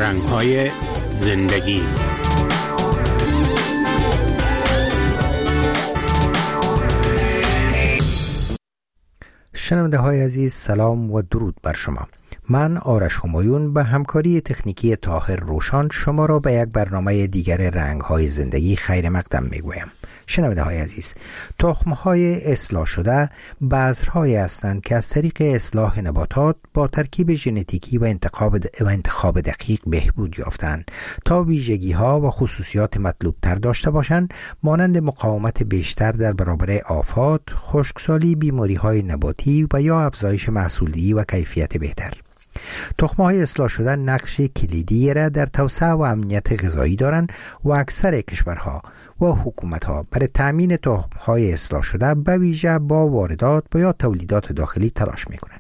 رنگ‌های زندگی. شنونده های عزیز، سلام و درود بر شما. من آرش همایون به همکاری تکنیکی طاهر روشان شما را به یک برنامه دیگر رنگ‌های زندگی خیر مقدم میگویم. شنونده های عزیز، تخم‌های اصلاح شده بذرهایی هستند که از طریق اصلاح نباتات با ترکیب ژنتیکی و انتخاب دقیق بهبود یافتند تا ویژگی‌ها و خصوصیات مطلوب تر داشته باشند، مانند مقاومت بیشتر در برابر آفات، خشکسالی، بیماری‌های نباتی و یا افزایش محصولدهی و کیفیت بهتر. تخم‌های اصلاح شده نقش کلیدی را در توسعه و امنیت غذایی دارند و اکثر کشورها و حکومت‌ها برای تأمین تخم‌های اصلاح شده به ویژه با واردات و یا تولیدات داخلی تلاش می‌کنند.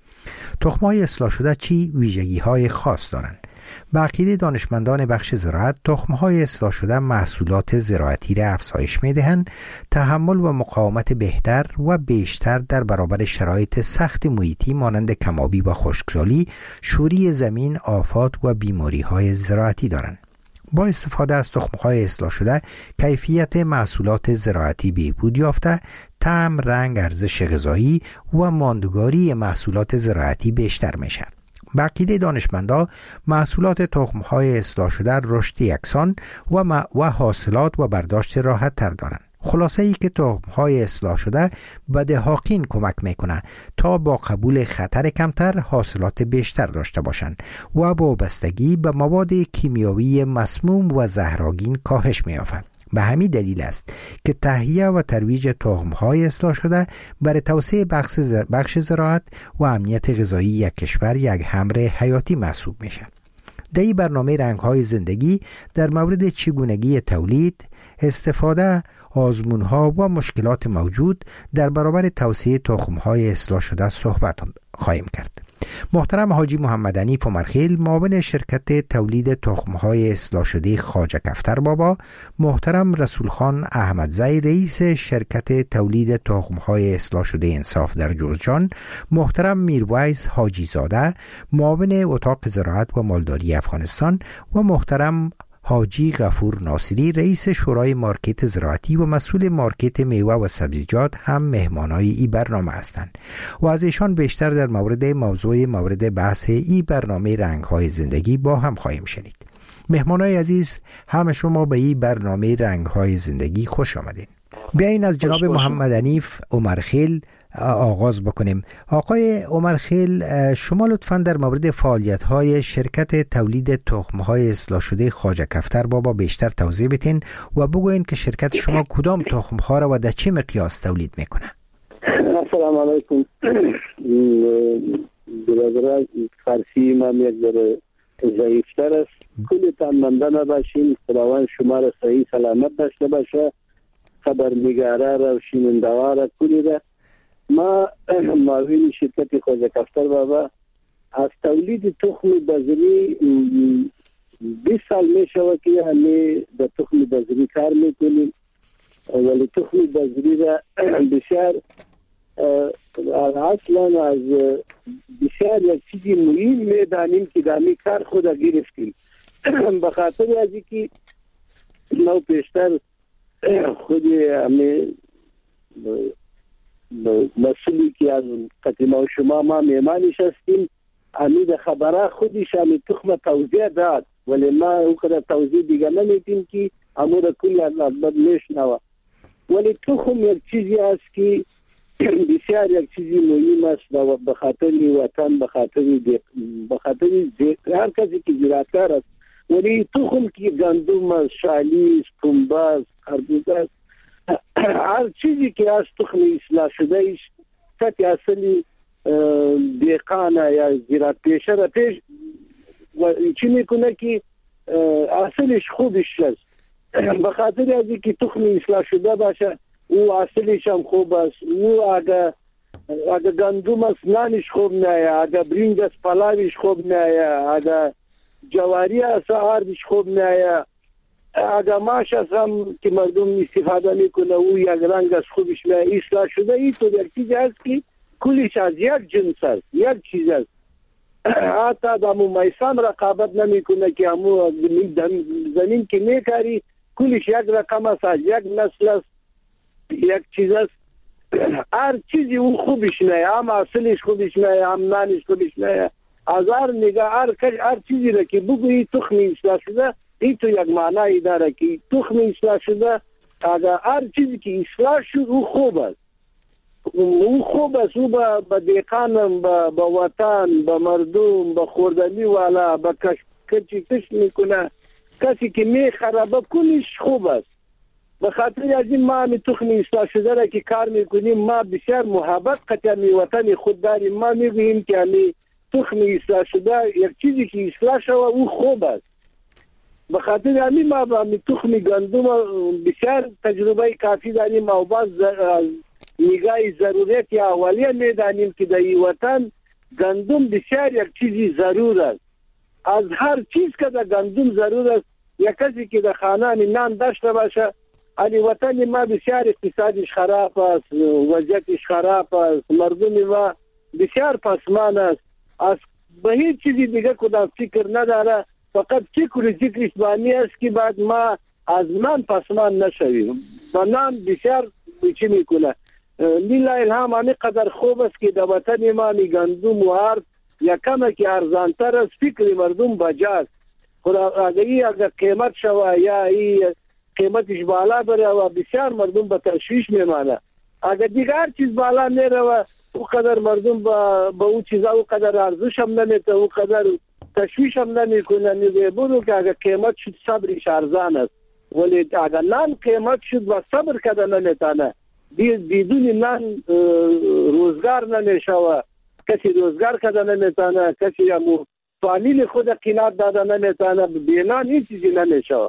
تخم‌های اصلاح شده چی ویژگی‌های خاص دارند؟ به عقیده دانشمندان بخش زراعت، تخم‌های اصلاح شده محصولات زراعتی را افزایش می‌دهند، تحمل و مقاومت بهتر و بیشتر در برابر شرایط سخت محیطی مانند کم‌آبی و خشکسالی، شوری زمین، آفات و بیماری‌های زراعتی دارند. با استفاده از تخم‌های اصلاح شده، کیفیت محصولات زراعتی بهبود یافته، طعم، رنگ، ارزش غذایی و ماندگاری محصولات زراعتی بیشتر می‌شود. به عقیده دانشمندان، محصولات تخم‌های اصلاح شده رشد یکسان و حاصلات و برداشت راحت تر دارند. خلاصه ای که تخم‌های اصلاح شده به دهاقین کمک میکنه تا با قبول خطر کمتر حاصلات بیشتر داشته باشند و با وابستگی به مواد کیمیاوی مسموم و زهرآگین کاهش می‌یابد. به همین دلیل است که تهیه و ترویج تخم‌های اصلاح شده برای توسعه بخش زراعت و امنیت غذایی یک کشور یک امر حیاتی محسوب میشه. در این برنامه رنگ‌های زندگی در مورد چگونگی تولید، استفاده، آزمون‌ها و مشکلات موجود در برابر توسعه تخم‌های اصلاح شده صحبت خواهیم کرد. محترم حاجی محمد حنیف عمرخیل، معاون شرکت تولید تخم‌های اصلاح شده خواجه کفتر بابا، محترم رسول خان احمدزی، رئیس شرکت تولید تخم‌های اصلاح شده انصاف در جوزجان، محترم میرویس حاجی زاده، معاون اتاق زراعت و مالداری افغانستان و محترم حاجی غفور ناصری، رئیس شورای مارکت زراعتی و مسئول مارکت میوه و سبزیجات هم مهمانای این برنامه هستند و از ایشان بیشتر در موضوع مورد بحث این برنامه رنگ‌های زندگی با هم خواهیم شنید. مهمانای عزیز، همه شما به این برنامه رنگ‌های زندگی خوش آمدین. بیاین از جناب محمد حنیف عمرخیل آغاز بکنیم. آقای عمرخیل، شما لطفاً در مورد فعالیت‌های شرکت تولید تخم‌های اصلاح شده خواجه کفتر بابا بیشتر توضیح بدین و بگوین که شرکت شما کدام تخم‌ها را و در چه مقیاس تولید میکنه؟ السلام علیکم. برادر فارسی من یک ذره ضعیف‌تر است. کلتان منده باشین، خداوند شما را صحیح سلامت داشته باشه. خبرنگاره را و شنونده را کلی را. ما معاون شرکت خواجه کفتر بابا از تولید تخم بذری 20 سال می شود که همه در تخم بذری کار میکنیم، ولی تخم بذری را بسیار اصلا از بسیار یک چیزی مهم میدانیم که دامی کار خود گرفتیم. به خاطر از اینکه ما پیشتر خود همه مسئولی که از قدیم و شما ما میمانش هستیم، امید خبره خودش همی تخم توضیح داد، ولی ما او کده توضیح دیگه نمیدیم که امور کلی از بد میشنوه. ولی تخم یک چیزی است که بسیار یک چیزی مهم است و به خاطر وطن، به خاطر هر کسی که زراعتکار است. ولی تخم که گندم است، شالی است، پنبه است، خربوزه است، هر چیزی که از تخم اصلاح شده ایش سطح اصلی دیقانه یا زراعت پیشه را پیش و چی میکنه که اصلش خوبش است. به خاطر از اینکه تخم اصلاح شده باشه او اصلش هم خوب است. او اگه گندم است نانش خوب نه، اگه برنج است پلاویش خوب نه، اگه جواری است آردش خوب نه، اگر ماش از هم که مردم استفاده میکنه او یک رنگ از خوبش نه اصلاح شده. این تو یک چیز است که کلش از یک جنس است، یک چیز است. حتی دمو میسان رقابت نمیکنه که همو زمین که میکاری کلش یک رقم است، یک نسل است، یک چیز است. هر چیزی اون خوبش نه، هم اصلش خوبش نه، هم نانش خوبش نه. از هر نگاه هر چیزی را که بگویی تخم اصلاح شده، این تو یک معنی داره که تخم اصلاح شده. اگر هر چیزی که اصلاح شد او خوب است، او خوب است. او به دیقان، به وطن، به مردم، به خوردنی والا، به کش میکنه. کسی که میخربه کنیش خوب است. به خاطر از این ما تخم اصلاح شده را که کار میکنیم، ما بسیار محبت قطعی وطن خود داریم. ما میگوییم که همی تخم اصلاح شده یک چیزی که اصلاح شده او خوب است. به خاطر همی ما به تخم گندم بسیار تجربه کافی داریم و باز نگاه ضرورت یا اولیه میدانیم که در این وطن گندم بسیار یک چیزی ضرور است. از هر چیز که در گندم ضرور است، یک کسی که در خانه نان داشته باشه، علی وطن ما بسیار اقتصادش خراب است، وضعیتش خراب است، مردم ما بسیار پسمان است. از به هیچ چیزی دیگه کدام فکر نداره، فقط فکر ذکرش بانی است که بعد ما از نان پسمان نشویم. با نان بسیار چی میکنه. لیلا الهام همه قدر خوب است که در وطن ما گندم و ارد یکم که ارزانتر است، فکر مردم بجاست. خود اگر قیمت شوه یا قیمتش بالا بره و بسیار مردم به تشویش میمانه. اگر دیگر چیز بالا میره و او قدر مردم با او چیزا او قدر ارزش هم نمیته، او قدر تشویش هم نمیکنه. میگه که اگر قیمت شد صبرش ارزان است، ولی اگر نان قیمت شد و صبر کده نمیتانه، بدون نان روزگار نمیشه. کسی روزگار کده نمیتانه، کسی همو فامیل خود قناعت داده نمیتانه، بینان این چیزی نمیشه.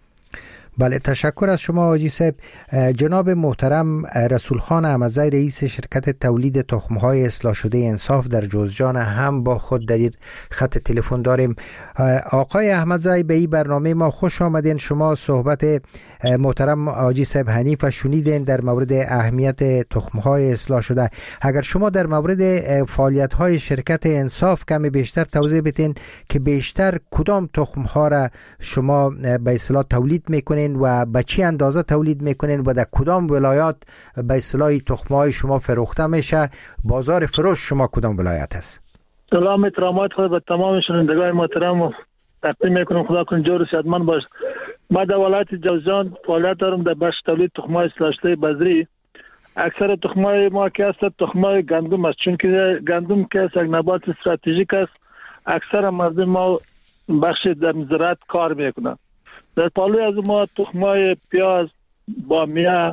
بله، تشکر از شما حاجی صاحب. جناب محترم رسول خان احمدزی رئیس شرکت تولید تخم‌های اصلاح شده انصاف در جوزجان هم با خود در خط تلفن داریم. آقای احمدزی، به این برنامه ما خوش آمدین. شما صحبت محترم حاجی صاحب حنیف شنیدین در مورد اهمیت تخم‌های اصلاح شده. اگر شما در مورد فعالیت‌های شرکت انصاف کمی بیشتر توضیح بدین که بیشتر کدام تخم‌ها را شما به اصطلاح تولید میکنین و به چی اندازه تولید میکنین و در کدام ولایات به اصطلاح تخم‌های شما فروخته میشه، بازار فروش شما کدام ولایت است؟ سلام احترامات خود به تمام شنوندگان محترم تقدیم میکنم. خدا کنه جور صحتمند باش. ما در ولایت جوزجان فعالیت دارم در بخش تولید تخم‌های اصلاح شده بذری. اکثر تخم‌های ما که است تخم‌های گندم است، چون که گندم که یک نبات استراتژیک است. اکثر مردم ما بخش در زراعت کار میکنند. در پالوی از ما تخم‌های پیاز، بامیه،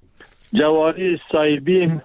جواری، سایبین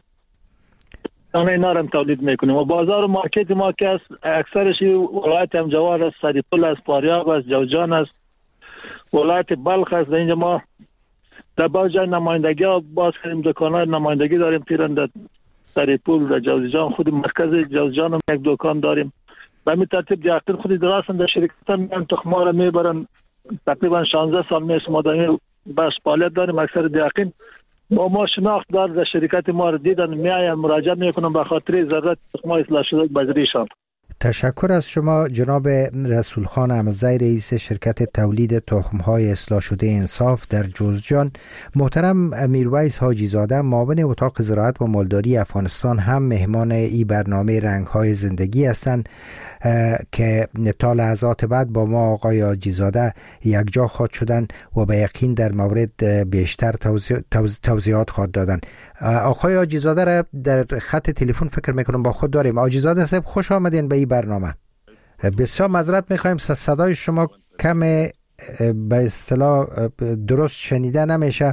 اینا را تولید میکنیم و بازار و مارکت ما که است اکثرش ولایت هم جوار است، سریپل است، فاریاب است، جوزجان است، ولایت بلخ است. اینجا ما در باز جای نمایندگی باز کردیم، دکان‌های نمایندگی داریم پیران در سریپل، در جوزجان. خود مرکز جوزجان هم یک دکان داریم. به همین ترتیب دیاقین خودی درستن در شرکت هم تخم‌ها را میبرن. تقریبا 16 سال میشه ما در بخش فعالیت داریم. اکثر دیاقین با ما شناخت دار در شرکت ما را دیدن، میایم مراجعه میکنم به خاطر ضرورت تخم‌های اصلاح شده بذریشان. تشکر از شما جناب رسول خان احمدزی رئیس شرکت تولید تخم‌های اصلاح شده انصاف در جوزجان. محترم میرویس حاجی زاده معاون اتاق زراعت و مالداری افغانستان هم مهمان این برنامه رنگ‌های زندگی هستند که تا لحظات بعد با ما آقای حاجی زاده یک جا خواهد شدن و به یقین در مورد بیشتر توضیحات خواهد دادن. آقای حاجی زاده را در خط تلفن فکر میکنم با خود داریم. حاجی زاده صاحب خوش آمدین به این برنامه. بسیار معذرت میخوایم صدای شما کم به اصطلاح درست شنیده نمیشه.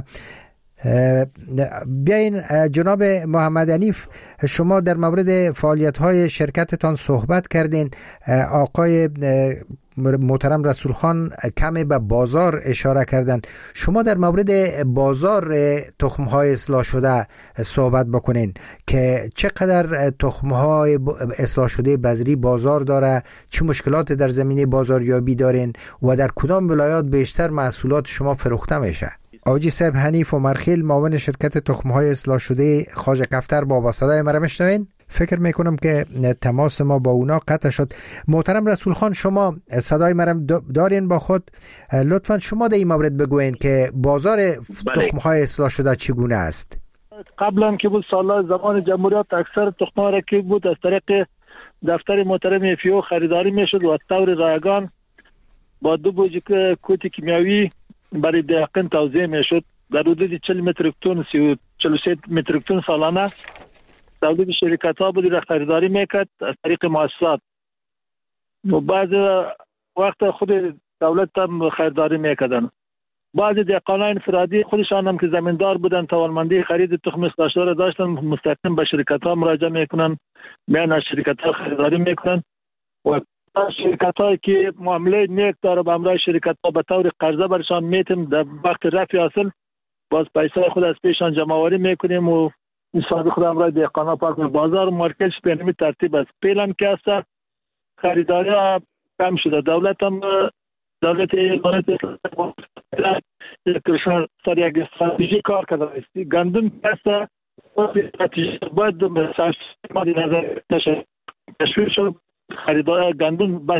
بیاین جناب محمد حنیف، شما در مورد فعالیت‌های شرکتتان صحبت کردین. آقای محترم رسول خان کمی به بازار اشاره کردن. شما در مورد بازار تخم‌های اصلاح شده صحبت بکنین که چقدر تخم‌های اصلاح شده بذری بازار داره، چه مشکلات در زمینه بازاریابی دارین و در کدام ولایات بیشتر محصولات شما فروخته میشه. حاجی صاحب حنیف و مرخیل معاون شرکت تخم‌های اصلاح شده خواجه کفتر با صدای مرا میشنوین؟ فکر میکنم که تماس ما با اونا قطع شد. محترم رسول خان، شما صدای مرم دارین با خود؟ لطفا شما در این مورد بگوین که بازار تخم‌های اصلاح شده چگونه است؟ قبلا که بود سال‌ها زمان جمهوریت اکثر تخم‌ها را که بود از طریق دفتر محترم FAO خریداری میشد و از طور رایگان با 2 بوجه کوت کیمیاوی برای دهقان توزیع میشد. در حدود 40 متریک تن 43 متریک تن سالانه تولید شرکت‌ها بود را خریداری میکرد از طریق مؤسسات و بعض وقت خود دولت هم خریداری میکردن. بعضی دهقانان انفرادی خودشان هم که زمیندار بودن توانمندی خرید تخم اصلاح شده را داشتن، مستقیم به شرکت‌ها مراجعه میکنن، میان از شرکت‌ها خریداری میکنن و شرکت‌هایی که معامله نیک داره به همراه شرکت‌ها به طور قرضه برشان میتیم در وقت رفع حاصل باز پیسه خود از پیشان جمع آوری میکنیم و حساب خود همراه دهقانا پاک بازار مارکتش به همین ترتیب است. فعلا که است خریداری ها کم شده. دولت سر یک استراتژی کار کرده است. گندم است استراتژی باید مورد نظر تشویق شد. خریدار گندم باید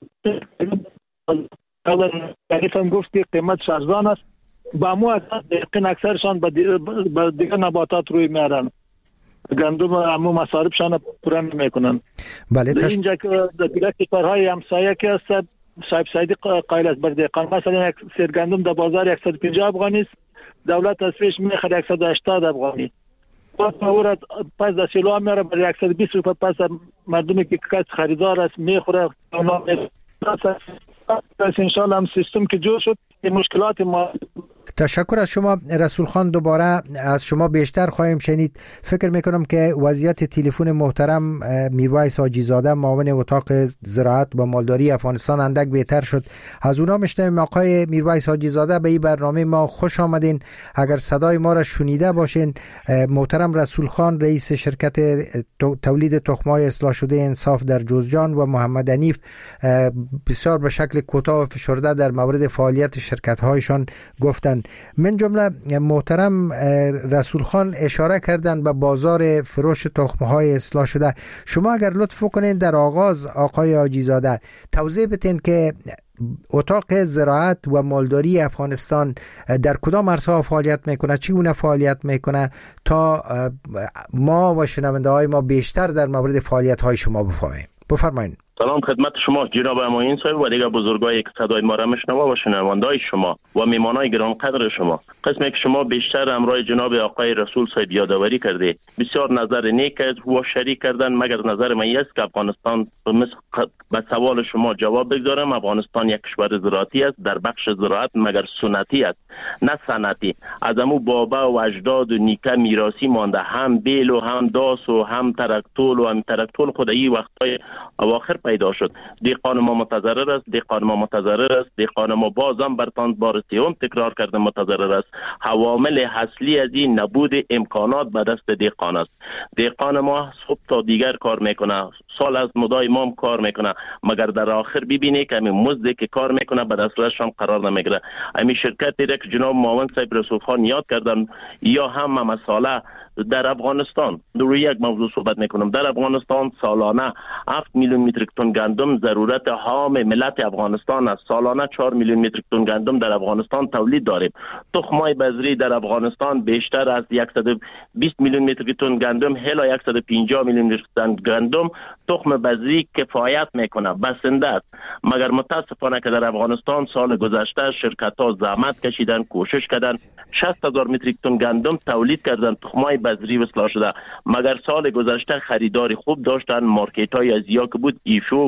تعریف هم گفت که قیمت ارزان است. با مو دقیقاً اکثرشان با دیگر نباتات روی میارن. گندم همو مصارفشان پورا نمیکنن. بله اینجا که دیگر کشورهای همسایه که است صاحب سعیدی قائل است بر دهقان مثلا یک سیر گندم در بازار 150 افغانی است، دولت از پیش میخره 180 افغانی. پس در سیلو میاره بر 120 روپیه. پس مردمی که کس خریدار است میخوره. پس انشالله هم سیستم که جور شد این مشکلات ما. تشکر از شما رسول خان. دوباره از شما بیشتر خواهیم شنید. فکر میکنم که وضعیت تلفن محترم میرویس حاجی زاده معاون اتاق زراعت و مالداری افغانستان اندک بهتر شد. از اونا میشنویم. آقای میرویس حاجی زاده به این برنامه ما خوش آمدین. اگر صدای ما را شنیده باشین، محترم رسول خان رئیس شرکت تولید تخم‌های اصلاح شده انصاف در جوزجان و محمد حنیف بسیار به شکل کوتاه و فشرده در مورد فعالیت شرکت‌هایشان گفتن. من جمله محترم رسول خان اشاره کردن به بازار فروش تخم‌های اصلاح شده. شما اگر لطف کنین در آغاز آقای حاجی زاده توضیح بدین که اتاق زراعت و مالداری افغانستان در کدام عرصه فعالیت میکنه، چگونه فعالیت میکنه تا ما و شنونده های ما بیشتر در مورد فعالیت های شما بفهمیم. بفرمایید. سلام خدمت شما جناب اماین صاحب و دیگر بزرگایی که صدای ما را میشنوه و شنونده‌های شما و میمانای گرانقدر شما. قسمی که شما بیشتر همراه جناب آقای رسول صاحب یادآوری کرده بسیار نظر نیک و شریک کردن، مگر نظر من است که افغانستان به سوال شما جواب بگذارم. افغانستان یک کشور زراعتی است، در بخش زراعت مگر سنتی است نه صنعتی. از امو بابا و اجداد و نیکه میراثی مانده، هم بیل و هم داس و هم ترکتول و هم ترکتول خود این وقتای اواخر پیدا شد. دهقان ما متضرر است، دهقان ما متضرر است، دهقان ما بازم برتان بار سوم تکرار کرده متضرر است. عوامل اصلی از این نبود امکانات به دست دهقان است. دهقان ما صبح تا دیگر کار میکنه، سال از مدای ما کار میکنه، مگر در آخر ببینی که همین مزدی که کار میکنه به دسترش هم قرار نمیگیره. همین شرکتی را که جناب معاون صاحب رسول خان یاد کردن یا هم مساله در افغانستان روی یک موضوع صحبت میکنم. در افغانستان سالانه 7 میلیون متریک تن گندم ضرورت هام ملت افغانستان است. سالانه 4 میلیون متریک تن گندم در افغانستان تولید داریم. تخم‌های بذری در افغانستان بیشتر از 120 میلیون متریک تن گندم الی 150 میلیون متریک تن گندم تخم بذری کفایت میکنه، بسنده است. مگر متاسفانه که در افغانستان سال گذشته شرکت‌ها زحمت کشیدن، کوشش کردن، 60000 متریک تن گندم تولید کردن تخم‌های بذری اصلاح شده، مگر سال گذشته خریداری خوب داشتن. مارکت‌های ازیا که بود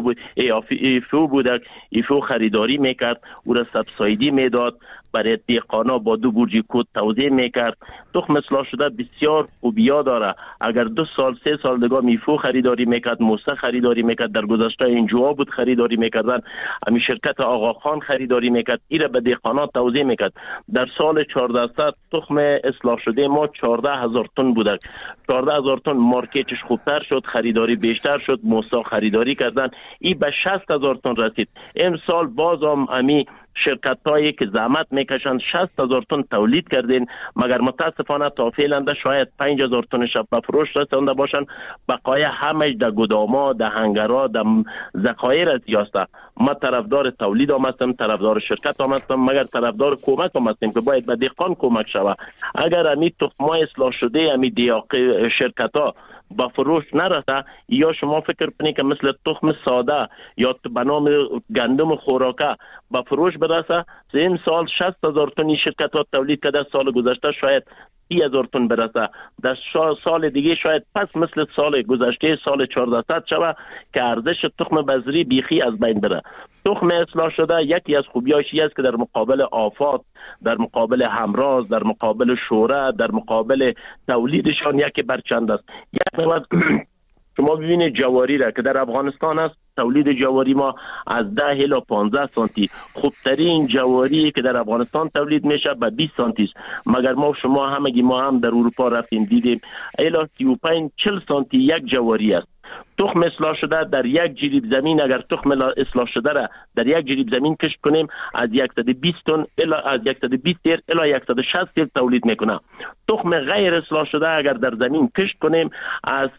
ایفو بود، ایفو خریداری میکرد، او را سبسایدی میداد، برای دهقانا با 2 بورجی کود توزیع میکرد. تخم اصلاح شده بسیار خوبیا داره. اگر 2 سال 3 سال دیگه میفو خریداری میکرد، موسه خریداری میکرد، در گذشته اینجا بود خریداری میکردن، همین شرکت آقا خان خریداری میکرد، ایره به دهقانا توزیع میکرد. در سال 1400 تخم اصلاح شده ما 14000 تن بود. 14000 تن مارکتش خوبتر شد، خریداری بیشتر شد، موسا خریداری کردن، ای به 60000 تن رسید. امسال بازم امی شرکت هایی که زحمت میکشند 60,000 تن تولید کردین، مگر متاسفانه تا فعلا شاید 5,000 تن شب به فروش رسانده باشند. بقای همش در گداما، در هنگرها، در ذخایر از یاسته. ما طرفدار تولید هم هستم، طرفدار شرکت هم هستم، مگر طرفدار کمک هم هستیم که باید به دهقان کمک شود. اگر امی تخمای اصلاح شده امی شرکت ها با فروش نرسه، یا شما فکر کنید که مثل تخم ساده یا به نام گندم خوراکه با فروش برسه؟ این سال 60,000 تن شرکت ها تولید کرده، سال گذشته شاید 30,000 تن برسه، در سال دیگه شاید پس مثل سال گذشته سال 1400 شوه که ارزش تخم بذری بیخی از بین بره. تخم اصلاح شده یکی از خوبیاش است که در مقابل آفات، در مقابل همراز، در مقابل شوره، در مقابل تولیدشان یکی برچند است. یک شما ببینید جواری را که در افغانستان است، تولید جواری ما از 10 الی 15 سانتی، خوبترین جواری که در افغانستان تولید میشه به 20 سانتی است. مگر ما هم در اروپا رفتیم دیدیم الی 35-40 سانتی یک جواری است. تخم اصلاح شده در یک جریب زمین، اگر تخم اصلاح شده را در یک جریب زمین کشت کنیم از 120 تن الی از 120 تیر الی 160 تیر تولید میکنه. تخم غیر اصلاح شده اگر در زمین کشت کنیم از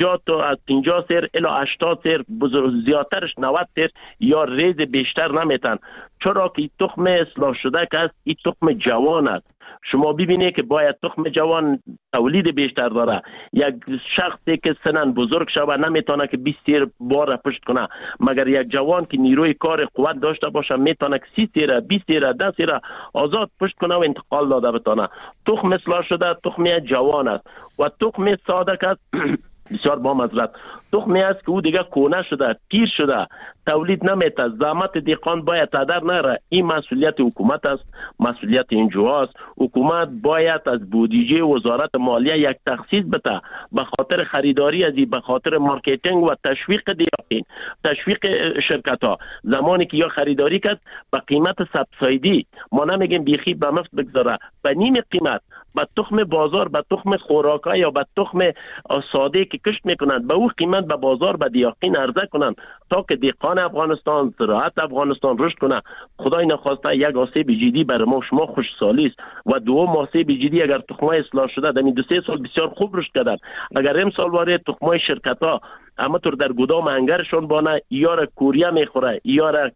50 تیر الی 80 تیر، زیادترش 90 تیر یا ریز بیشتر نمیتن. چرا که تخم اصلاح شده که است، این تخم جوان است. شما ببینید که باید تخم جوان تولید بیشتر داره. یک شخصی که سنن بزرگ شده نمیتونه که 20 تیر بار پشت کنه، مگر یک جوان که نیروی کار قوت داشته باشه میتونه که 30 تیر، 20 تیر، 10 تیر آزاد پشت کنه و انتقال داده بتونه. تخم اصلاح شده تخم جوان است. و تخم ساده که بسیار با معذرت تخمی است که او دیگه کونه شده، پیر شده، تولید نمیته، زحمت دهقان باید هدر نره. این مسئولیت حکومت است، مسئولیت انجوها است. حکومت باید از بودجه وزارت مالیه یک تخصیص بده به خاطر خریداری از این، به خاطر مارکتینگ و تشویق دهقان، تشویق شرکت ها. زمانی که یا خریداری کرد به قیمت سبسایدی، ما نمیگیم بیخی به مفت بگذاره، به نیم قیمت به تخم بازار، به تخم خوراکا یا به تخم ساده که کشت میکنند به او قیمت به بازار به دهقان عرضه کنند تا که دهقان افغانستان، زراعت افغانستان رشد کنه. خدای نخواسته یک آسیب جدی بر ما شما خوشسالی است و دوم آسیب جدی اگر تخمای اصلاح شده در این 2-3 سال بسیار خوب رشد کردند، اگر امسال وارد تخمای شرکت ها اما طور در گدام هنگرشون بانه یا را کوریا میخوره یا را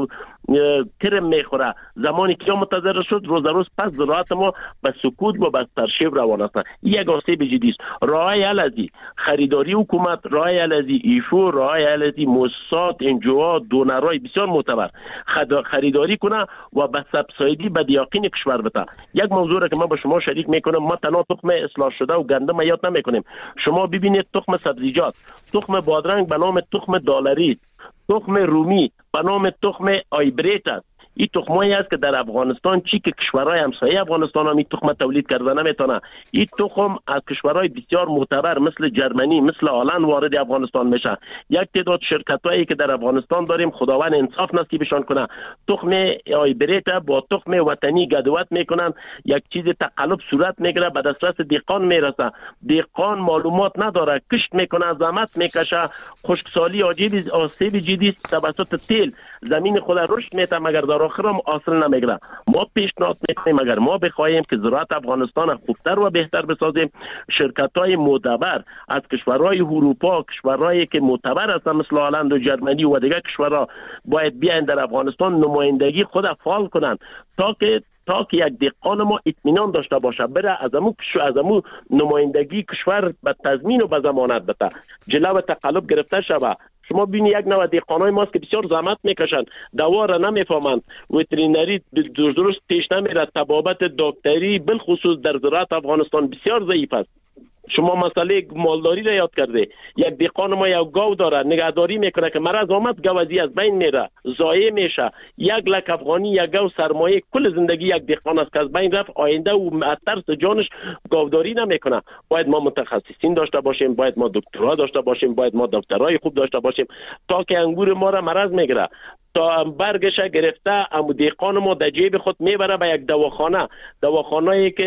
کرم میخوره، زمانی که متضرر شد روز روز پس زراعت ما به سکوت و به ترشیب روان است. یک آسیب جدی است. راه حل از خریداری حکومت، راه حل از ایشو، راه حل از مؤسسات، انجوها، دونرای بسیار معتبر خریداری کنه و به سبسایدی به دهقان کشور بده. یک موضوع را که ما با شما شریک میکنم، ما تنها تخم اصلاح شده و گندم یاد نمیکنیم. شما ببینید تخم سبزیجات، تخم بادرنگ به نام تخم دالری، تخم رومی به نام تخم آیبریت است. این تخمایی است که در افغانستان چی که کشورهای همسایه افغانستان هم این تخم تولید کرده نمیتونه. این تخم از کشورهای بسیار معتبر مثل جرمنی، مثل هلند وارد افغانستان میشه. یک تعداد شرکتایی که در افغانستان داریم خداوند انصاف نصیبشان کنه، تخم آیبریت با تخم وطنی گدوت میکنن، یک چیز تقلب صورت میگیره، به دسترس دهقان میرسه. دهقان معلومات نداره، کشت میکنه، زحمت میکشه، خشکسالی عجیب آسیب جدی توسط تیل زمین خود رشد میته، مگر در آخر هم حاصل نمیگیره. ما پیشنهاد میکنیم اگر ما بخواهیم که زراعت افغانستان خوبتر و بهتر بسازیم، شرکت‌های معتبر از کشورهای اروپا، کشورهایی که معتبر هستن مثل هلند و جرمنی و دیگر کشورها باید بیاین در افغانستان نمایندگی خود فعال کنند تا که یک دهقان ما اطمینان داشته باشه، بره از امو نمایندگی کشور به تضمین و به ضمانت بده، جلو تقلب گرفته شود. شما ببینید یک نوع دهقانای ماست که بسیار زحمت میکشند، دوا را نمیفهمند، وترینری درست پیش نمیره، طبابت دکتری بالخصوص در زراعت افغانستان بسیار ضعیف است. شما مسئله مالداری را یاد کرده، یک دهقان ما یک گاو داره، نگهداری میکنه که مرض آمد گاوزی از بین میره، ضایع میشه. 1 لک افغانی یک گاو سرمایه کل زندگی یک دهقان است که از بین رفت، آینده او از ترس جانش گاوداری نمیکنه. باید ما متخصصین داشته باشیم، باید ما دکترا داشته باشیم، باید ما دکترای خوب داشته باشیم تا که انگور ما را مرض میگیره، تا برگش گرفته امو دهقان ما در جیب خود میبره به یک دواخانه‌ای که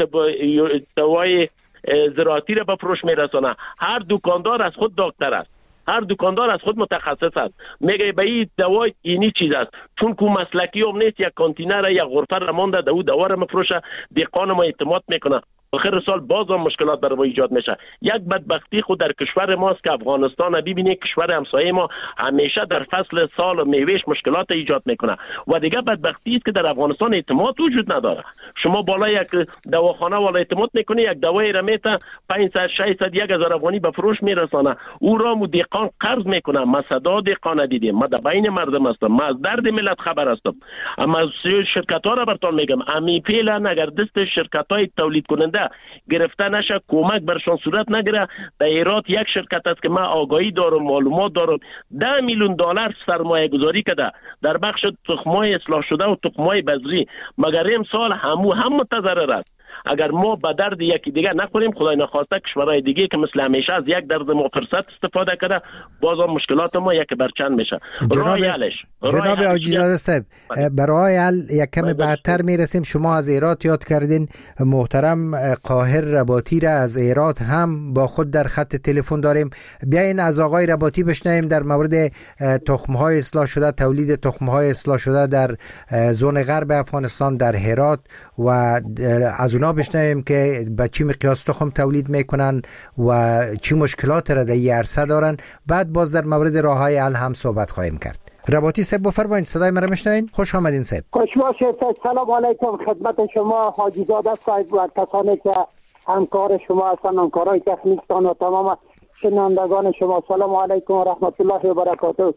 دوای زراعتی را به فروش میرسانه. هر دکاندار از خود دکتر است. هر دکاندار از خود متخصص است، میگه به این دوای اینی چیز است، چون کو مسلکی هم نیست، یک کانتینر یا غرفه را مونده دو دوار مفروشه، دهقان ما اعتماد میکنه، آخر سال باز هم مشکلات برای ما ایجاد میشه. یک بدبختی خود در کشور ماست که افغانستان ببینید کشور همسایه ما همیشه در فصل سال میوهش مشکلات ایجاد میکنه و دیگه بدبختی است که در افغانستان اعتماد وجود نداره. شما بالا یک دواخانه والا اعتماد میکنه، یک دوای را میته 500 600 1000 افغانی به فروش میرسانه، او را مو دهقان قرض میکنه. ما صدا دهقان دیدیم، ما در بین مردم هستم، ما از درد ملت خبر هستم. اما شرکت ها را براتون میگم، امی پیلن اگر دست شرکت های تولید کننده گرفته نشه، کمک برشان صورت نگیره. در ایرات یک شرکت است که من آگاهی دارم، معلومات دارم، 10 میلیون دلار سرمایه گذاری کرده در بخش تخمای اصلاح شده و تخمای بذری، مگر امسال هم متضرر است. اگر ما به درد یکی دیگه نخوریم، خدای نخواسته کشورهای دیگه که مثل همیشه از یک درد ما فرصت استفاده کرده، بازم مشکلات ما یک برچند میشه. جناب عاجزاده صاحب، برای حل یک کم بعدتر میرسیم. شما از ایرات یاد کردین، محترم قاهر رباطی را از ایرات هم با خود در خط تلفن داریم. بیاین از آقای رباطی بشنویم در مورد تخم‌های اصلاح شده، تولید تخم‌های اصلاح شده در زون غرب افغانستان، در هرات، و از اونا بشنویم که به چی مقیاس تخم تولید میکنن و چی مشکلات را در این عرصه دارن. بعد باز در مورد راههای حل هم صحبت خواهیم کرد. رباطی صاحب بفرمایید، صدای من را میشنوین؟ خوش آمدین صاحب. خوش باشید. سلام علیکم خدمت شما حاجی زاده صاحب و کسانی که همکار شما هستند، همکارای تکنیکتان و تمام شنوندگان شما. سلام علیکم و رحمت الله و برکاته.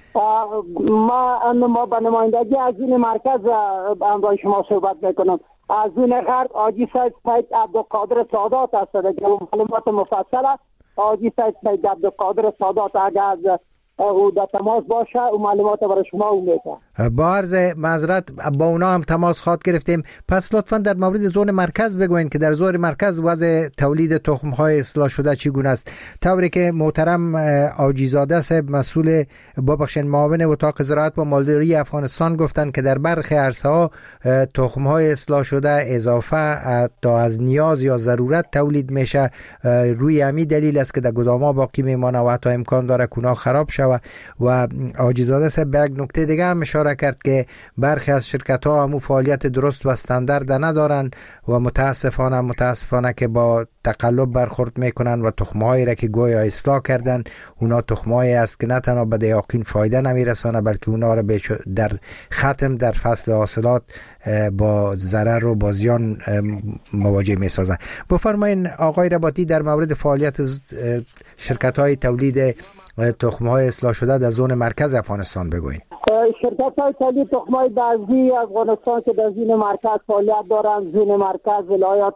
ما به نمایندگی از این مرکز همراه شما صحبت میکنم. از این غرب حاجی سید عبدالقادر سادات است که معلومات مفصل است. حاجی سید عبدالقادر سادات اگر او در تماس باشه و معلومات برای شما میده. با عرض معذرت با اونا هم تماس خواهد گرفتیم. پس لطفا در مورد زون مرکز بگوین که در زون مرکز وضع تولید تخم‌های اصلاح شده چگونه است. طوری که محترم عاجزاده صاحب مسئول معاون اتاق زراعت و مالداری افغانستان گفتند که در برخی عرصه‌ها تخم‌های اصلاح شده اضافه تا از نیاز یا ضرورت تولید میشه. روی همین دلیل است که در گدام‌ها باقی میمانه و حتی امکان داره که اونها خراب شه. و عاجزاده صاحب به یک نکته دیگه هم اشاره کرد که برخی از شرکت ها همو فعالیت درست و استاندارد ندارن و متاسفانه که با تقلب برخورد میکنن و تخمهایی را که گویا اصلاح کردن اونا تخمهایی است که نه تنها به دیاقین فایده نمیرسانه بلکه اونا را در ختم در فصل حاصلات با ضرر و با زیان مواجه میسازن. بفرمایین آقای رباطی در مورد فعالیت شرکت های تولید تخم‌های اصلاح شده در زون مرکز افغانستان بگوین. شرکت‌های تولید تخم‌های بذری افغانستان که در زون مرکز فعالیت دارند، زون مرکز ولایات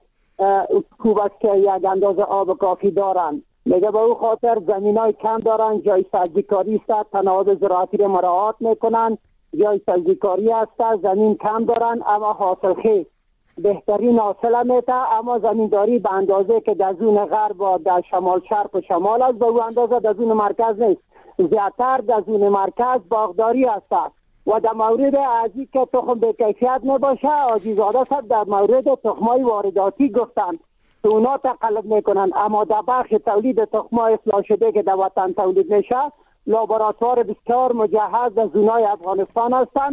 خوب است که یک اندازه آب کافی دارند. میگه به او خاطر زمینای کم دارند، جای سبزیکاری است، تناوب زراعتی را مراعات میکنند، جای سبزیکاری است، زمین کم دارند اما حاصل خیز بهترین حاصل میده. اما زمینداری به اندازه که در زون غرب و در شمال شرق و شمال است به او اندازه در زون مرکز نیست. زیادتر در زون مرکز باغداری است و در مورد ازی که تخم به کیفیت نباشه عاجزاده صاحب در مورد تخمای وارداتی گفتن که اونا تقلب میکنن. اما در بخش تولید تخمای اصلاح شده که در وطن تولید میشه لابراتوار بسیار مجهز در زونای افغانستان هستند.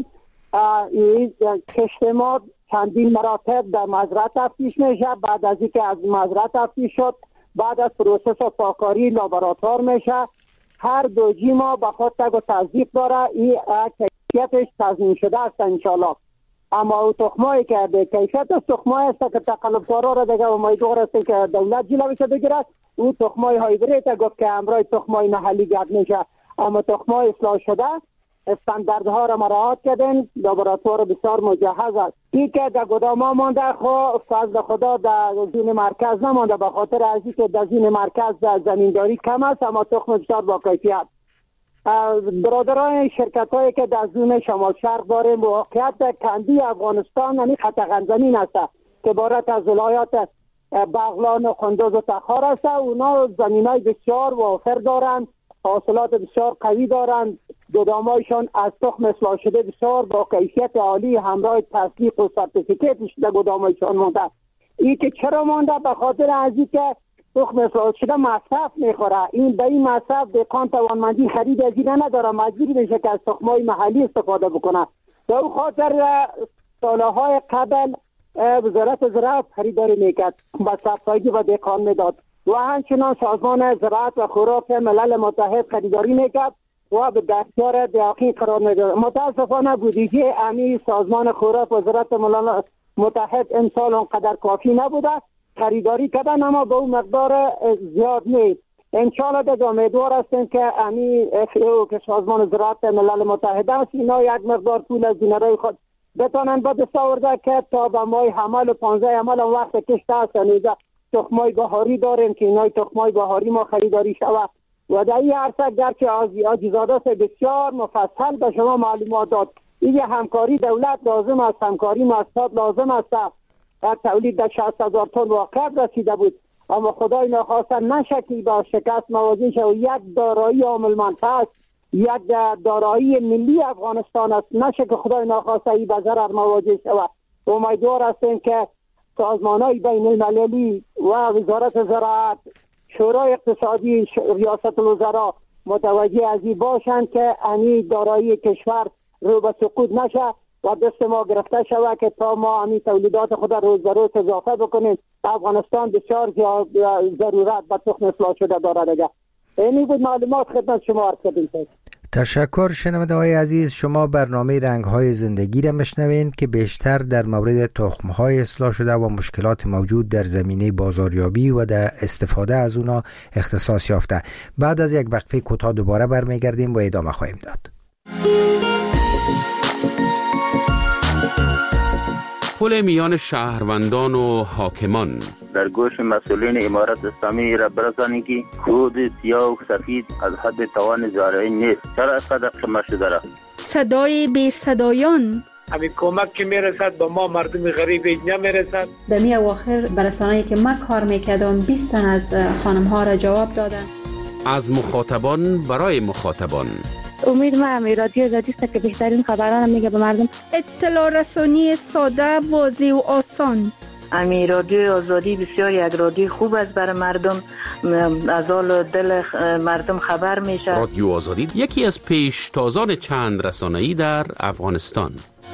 کشت ما چندین مراتب در مزرعه تفتیش میشه. بعد از اینکه از مزرعه تفتیش شد بعد از پروسس پاکاری لابراتوار میشه. هر دوجی ما به خود تگ و تصدیق داره، این کیفیتش تضمین شده است انشالله. اما او تخمایی که به کیفیت از تخمایی است که تقلبکارا را دیگه امیدوار است که دولت جلوش بگیرد. او تخمای هایبرید گفت که امرای تخمای محلی گرد میشه. اما تخمای اصلاح شده استانداردها را مراعات کردن، لابراتوار بسیار مجهز است. این که در گدام‌ها مانده خو فضل خدا در زون مرکز نمانده به خاطر از اینکه در زون مرکز زمینداری کم است اما تخم بسیار با کیفیت. برادران شرکت‌هایی که در زون شمال شرق داریم واقعیت کندی افغانستان یعنی خط زمین است که عبارت از ولایات بغلان و قندوز و تخار است. اونا زمینای بسیار وافر دارند، حاصلات بسیار قوی دارند، گدامایشان از تخم اصلاح شده بسیار با کیفیت عالی همراه تصدیق و سرتیفیکیتش در گدامایشان مانده. این که چرا مانده؟ به خاطر از اینکه تخم اصلاح شده مصرف میخوره. این به این مصرف دهقان توانمندی خرید از این نداره، مجبور میشه که از تخمای محلی استفاده بکنه. به او خاطر سالهای قبل وزارت زراعت خریداری میکرد، با سبسایدی و دهقان میداد و همچنان سازمان زراعت و خوراک ملل متحد خریداری میکرد و به دستیار دقیق قرار میداد. متاسفانه بودجه امی سازمان خوراک و زراعت ملل متحد امسال اونقدر کافی نبوده، خریداری کردن اما به اون مقدار زیاد نیست. انشاءالله دیگه امیدوار هستیم که امی FAO که سازمان زراعت ملل متحد است اینا یک مقدار پول از دینارای خود بتانن به دست آورده که تا به ماه حمل 15 حمل وقت کشت هستن. تخمای بهاری داریم که اینای تخمای بهاری ما خریداری شود و در این عرصه گرچه عاجزاده بسیار مفصل به شما معلومات داد. این همکاری دولت لازم است، همکاری مؤسسات لازم است. تولید در 60,000 تن واقع رسیده بود اما خدای نخواسته نشه که با شکست مواجه شد. یک دارایی عاملمنده است، یک دارایی ملی افغانستان است، نشه که خدای نخواسته ای به ضرر مواجه شود. امیدوار هستیم که سازمان‌های بین المللی و وزارت زراعت، شورای اقتصادی، ریاست الوزراء متوجه از این باشند که امی دارایی کشور رو به سقوط نشه و دست ما گرفته شود که تا ما امی تولیدات خود روز به روز اضافه بکنیم. افغانستان بسیار ضرورت به تخم اصلاح شده دارد. دیگه اینی بود معلومات خدمت شما عرض کردیم. تشکر. شنونده های عزیز، شما برنامه رنگ‌های زندگی را میشنوین که بیشتر در مورد تخم‌های اصلاح شده و مشکلات موجود در زمینه بازاریابی و در استفاده از اونا اختصاص یافته. بعد از یک وقفه کوتاه دوباره برمیگردیم و ادامه خواهیم داد. پل میان شهروندان و حاکمان در گوش مسئولین امارت اسلامی را برسانید که کود سیاه و سفید از حد توان زارعی نیست. چرا اینقدر شما شده را؟ صدای بی صدایان، همین کمک که میرسد به ما مردم غریب نمیرسد. در می اواخر برسانه‌ای که من کار میکردم 20 تن از خانم ها را جواب دادن. از مخاطبان برای مخاطبان. امید ما امی رادیو آزادی است که بهترین خبران میگه به مردم. اطلاع رسانی ساده، واضح و آسان. امی رادیو آزادی بسیار یک رادیو خوب است برای مردم، از حال دل مردم خبر میشه. رادیو آزادی یکی از پیشتازان چند رسانه‌ای در افغانستان.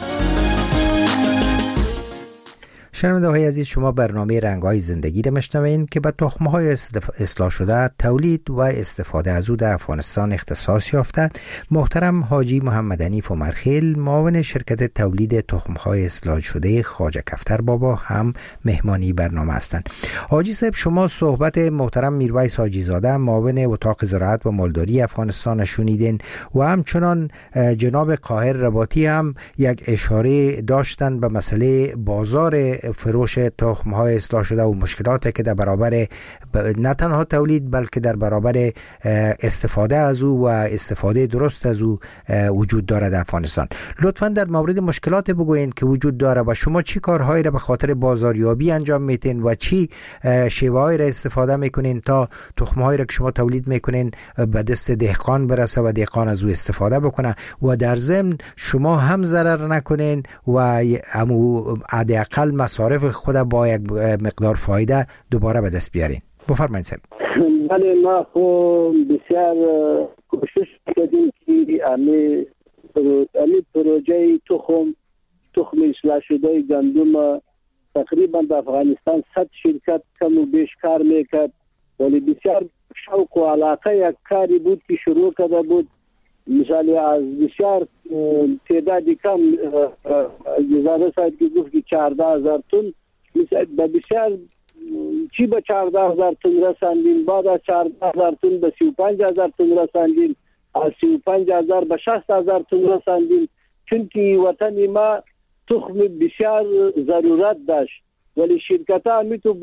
شنونده های عزیز، شما برنامه رنگ‌های زندگی را میشنوین که به تخم‌های اصلاح شده، تولید و استفاده از او در افغانستان اختصاص یافته. محترم حاجی محمد حنیف عمرخیل، معاون شرکت تولید تخم‌های اصلاح شده خواجه کفتر بابا، هم مهمانی برنامه هستند. حاجی صاحب، شما صحبت محترم میرویس حاجی زاده، معاون اتاق زراعت و مالداری افغانستان شنیدین و همچنان جناب قاهر رباطی هم یک اشاره داشتن به مسئله بازار فروش تخم‌های اصلاح شده و مشکلاتی که در برابر نه تنها تولید بلکه در برابر استفاده از او و استفاده درست از او وجود دارد در افغانستان. لطفاً در مورد مشکلات بگوین که وجود داره و شما چی کارهایی را به خاطر بازاریابی انجام میتین و چی شیوه‌هایی را استفاده میکنین تا تخم‌هایی را که شما تولید میکنین به دست دهقان برسه و دهقان از او استفاده بکنه و در ضمن شما هم ضرر نکنین و حداقل مصارف خود با یک مقدار فایده دوباره به دست بیارین. بفرمایید صاحب. بله، ما بسیار کوشش کردیم که امی پروژه تخم اصلاح شده گندم تقریبا در افغانستان 100 شرکت کم و بیش کار میکرد، ولی بسیار شوق و علاقه یک کاری بود که شروع کرده بود. مثلا از بسیار تعدادی کم اجازه ساید که گفت که 14,000 تن به بسیار چی به 14,000 تن رساندیم، بعد از 14,000 تن به 35,000 تن رساندیم، از 35,000 به 60,000 تن رساندیم، چونکه وطن ما تخم بسیار ضرورت داشت. ولی شرکت ها همیتو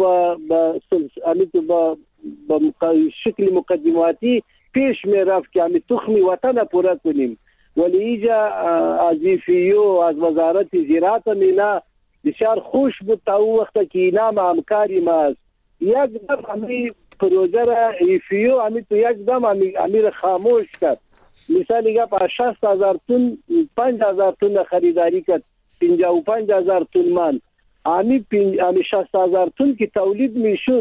با شکل مقدماتی پیش می رفت که همی تخم وطن پورا کنیم، ولی اینجا از FAO از وزارت زراعت مینا بسیار خوش بود تا او وقت که اینا همکاری ما است. یک دم همی پروژه را FAO همی تو یک دم همی را خاموش کرد. مثال اگه پا 60,000 تن 5,000 تن خریداری کرد، 55,000 تن من همی 60,000 تن که تولید می شد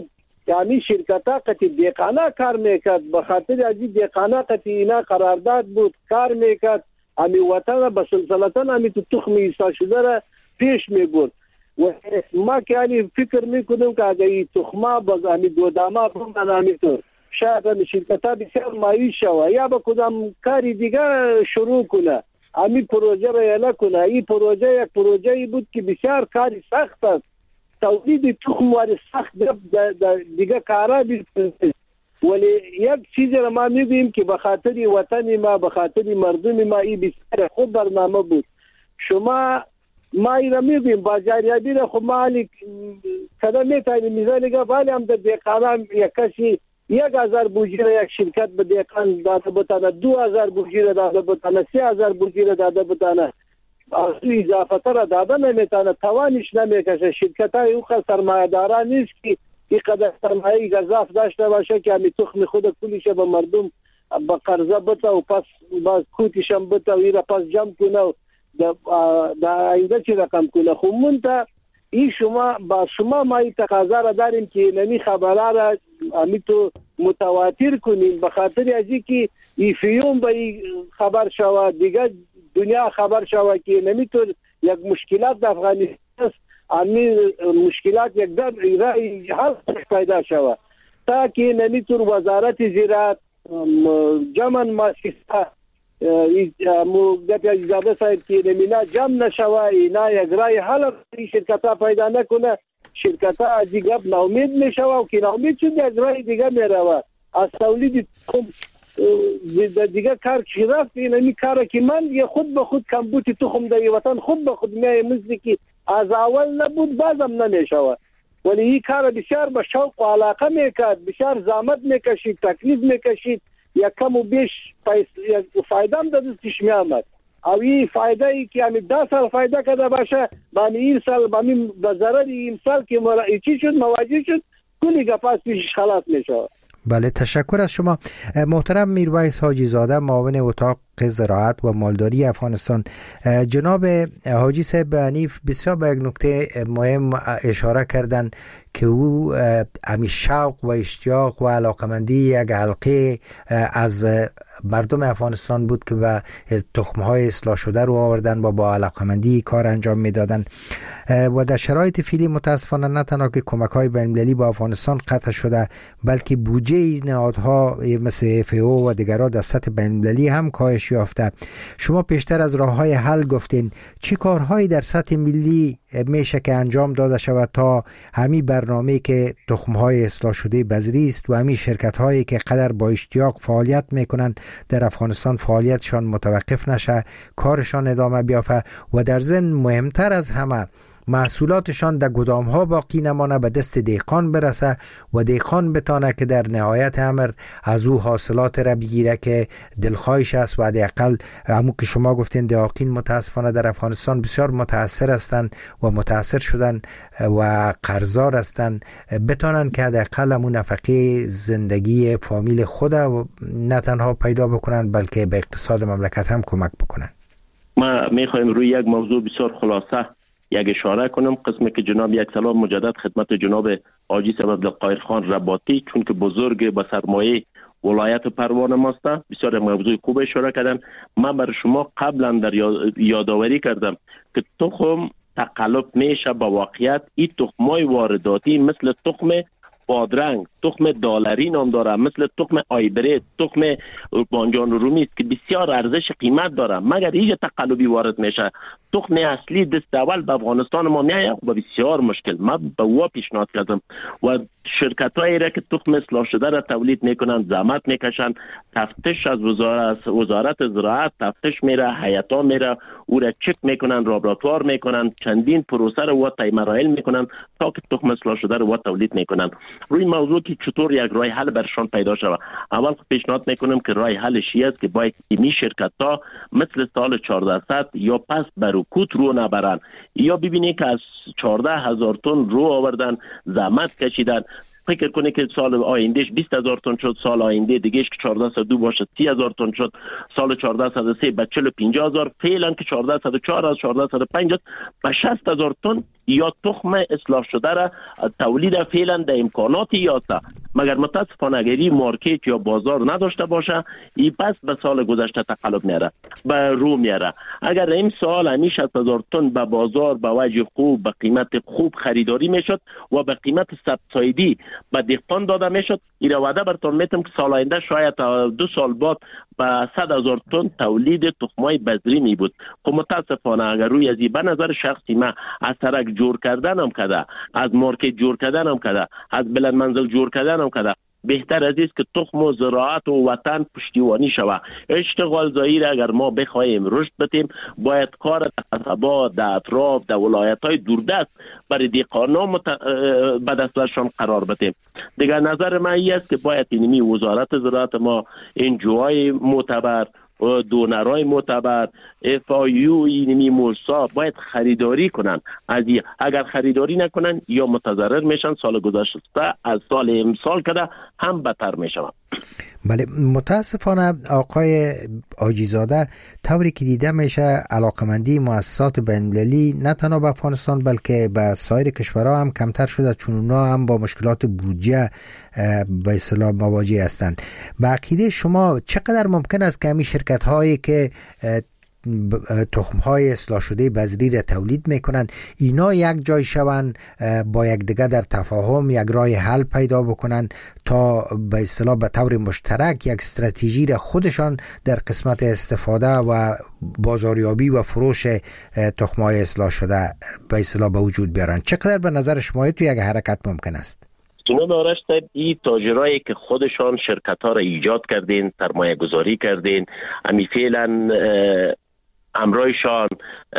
یعنی شرکت ها قطعی دیقانه کار میکرد، به خاطر از این دیقانه قطعی اینا قرارداد بود کار میکرد، امی وطن به سلسلتن امی تو تخم ایسا شده را پیش میبرد. و ما که یعنی فکر میکنم که اگر این تخمه باز امی گوداما بمن امی طور شاید امی شرکت ها بسیار مایوس شوه یا با کدام کاری دیگه شروع کنه، امی پروژه را یله کنه. این پروژه یک پروژه بود که بسیار کاری سخت است، تولید تخم واری سخت دیگه کارا بیست. ولی یک چیز را ما میگوییم که به خاطر وطن ما، به خاطر مردم ما این بسیار خوب برنامه بود. شما ما این را میگوییم بازاریابی را خب ما کده میتونیم میزانی که ولی هم در دیقانان یک کسی 1000 بوجی را یک شرکت به دیقان داده بتانه، 2000 بوجی را داده بتانه، 3000 بوجی را داده بتانه، از اضافه را داده نمیتانه، توانش نمیکشه. شرکت های او سرمایه داران نیست که این قدر سرمایه گذاف داشته باشه که همی تخم خود کلیش به مردم به قرضه بته و پس باز کوتیش هم بته و این را پس جمع کنه و در آینده چی رقم کنه. خب منطقه این با شما ما این تقاضا را داریم که نمی خبره را همی تو متواتر کنیم، به خاطر از این که این فیوم به این خبر شود، دیگه دنیا خبر شود که نمیتون یک مشکلات در افغانستان است، همین مشکلات یک در رای حل پیدا شود تا که نمیتون وزارت زراعت جمع مؤسسه موقعیت اجازه صاحب که نمینا جمع نشوه، اینا یک رای حل شرکت ها پیدا نکنه، شرکت ها از دیگه ناامید میشوه و که ناامید شد یک رای دیگه میروه از تولید دیگه کار چی رفت. این کار که من یه خود به خود کمبوتی تخم در وطن خود به خود میای مثل که از اول نبود بازم نمیشوه. ولی این کار بسیار به شوق و علاقه میکرد، بسیار زحمت میکشید، تکلیف میکشید، یک کم و بیش فایده هم در دستش میامد. او این فایده ای که همی 10 سال فایده کرده باشه با این سال با ضرر این سال که چی شد مواجه شد کلی گپاس پیشش خلاص میشه. بله تشکر از شما محترم میرویس حاجی زاده، معاون اتاق زراعت و مالداری افغانستان. جناب حاجی صاحب حنیف بسیار به یک نکته مهم اشاره کردن که او همی شوق و اشتیاق و علاقمندی یک حلقه از مردم افغانستان بود که به تخمهای اصلاح شده رو آوردن و با علاقمندی کار انجام میدادن و در شرایط فعلی متاسفانه نه تنها که کمک‌های بین‌المللی با افغانستان قطع شده بلکه بودجه نهادها مثل FAO و دیگرها در سطح بین‌المللی هم کاهش یافته. شما پیشتر از راه‌های حل گفتین، چه کارهایی در سطح ملی میشه که انجام داده شود تا همین برنامه که تخم‌های اصلاح شده بذری است و همین شرکت‌هایی که قدر با اشتیاق فعالیت میکنند در افغانستان فعالیتشان متوقف نشه، کارشان ادامه بیافته و در ضمن مهمتر از همه محصولاتشان در گدام‌ها باقی نمانه، به دست دهقان برسه و دهقان بتانه که در نهایت امر از او حاصلات را بگیره که دلخواهش است و حداقل همون که شما گفتین دهقان متاسفانه در افغانستان بسیار متاثر هستند و متاثر شدن و قرضدار هستند، بتانن که حداقل همون نفقه زندگی فامیل خود نه تنها پیدا بکنن بلکه به اقتصاد مملکت هم کمک بکنن. ما میخوایم روی یک موضوع بسیار خلاصه یک اشاره کنم، قسمی که جناب یک سلام مجدد خدمت جناب حاجی صاحب عبدالقاهر خان رباطی، چون که بزرگ با سرمایه ولایت پروان ماست، بسیار موضوع خوب اشاره کردن. من بر شما قبلا در یادآوری کردم که تخم تقلب میشه با واقعیت. این تخمای وارداتی مثل تخم بادرنگ، تخم دلاری نام داره، مثل تخم آیبرید، تخم بانجان رومی است که بسیار ارزش قیمت داره، مگر هیچ تقلبی وارد میشه. تخم اصلی دست اول به افغانستان ما میایه با بسیار مشکل. من به او پیشنهاد کردم و شرکتایی را که تخم اصلاح شده را تولید میکنن زحمت میکشن، تفتیش از وزارت زراعت تفتیش میره، هیئتا میره او را چک میکنن، لابراتوار میکنن، چندین پروسه رو طی مراحل میکنن تا که تخم اصلاح شده رو تولید میکنن. روی موضوع که چطور یک راه حل برشان پیدا شود، اول پیشنهاد میکنم که راه حلش است که باید این شرکت‌ها مثل سال 1400 یا پس بروکوت رو نبرن، یا ببینید که از 14,000 تن رو آوردن، زحمت کشیدن. فکر کنید که سال آیندهش 20,000 تن شد، سال آینده دیگهش که 1402 باشه 30,000 تن شد، سال 1403 به 45,000، فعلا که 1404 از 1405 به 60,000 تن یا تخم اصلاح شده را تولید فعلا در امکانات یاسته، مگر متاسفانه اگر مارکت یا بازار نداشته باشه ای پس به سال گذشته تقلب میاره به رو میاره. اگر این سال همیشه 60,000 تن به بازار به وجه خوب به قیمت خوب خریداری میشد و به قیمت سبسایدی به دهقان داده میشد، این وعده براتون میتم که سال آینده شاید 2 سال بعد به 100,000 تن تولید تخمای بذری می بود. خب متاسفانه اگر روی ازی به نظر شخصی ما از سرک جور کردن هم کده، از مارکت جور کردن هم کده، از بلند منزل جور کردن هم کده، بهتر از است که تخم و زراعت و وطن پشتیبانی شود. اشتغال زایی را اگر ما بخواهیم رشد بدیم باید کار در قصبات، در اطراف، در ولایت‌های دوردست برای دهقانان به دستشان قرار بدیم. دیگر نظر من این است که باید اینمی وزارت زراعت ما، NGOهای معتبر، دونرای معتبر، FIU، اینمی موسا باید خریداری کنن. اگر خریداری نکنن یا متضرر میشن، سال گذشته از سال امسال کده هم بدتر میشن. بله، متاسفانه آقای آجیزاده طوری که دیده میشه علاقمندی مؤسسات بین‌المللی نه تنها به افغانستان بلکه به سایر کشورها هم کمتر شده، چون اونا هم با مشکلات بودجه به اصطلاح مواجه هستند. به عقیده شما چقدر ممکن است که همین شرکت هایی که تخم‌های اصلاح شده بذری را تولید میکنن اینا یک جای شون، با یک دیگه در تفاهم یک راه حل پیدا بکنن تا به اصطلاح به طور مشترک یک استراتژی را خودشان در قسمت استفاده و بازاریابی و فروش تخم‌های اصلاح شده به اصطلاح به وجود بیارن؟ چقدر به نظر شما تو یک حرکت ممکن است؟ جناب آرش صاحب، این تاجرایی که خودشان شرکت ها را ایجاد کردین، سرمایه گذاری کردین، امی فعلا امرایشان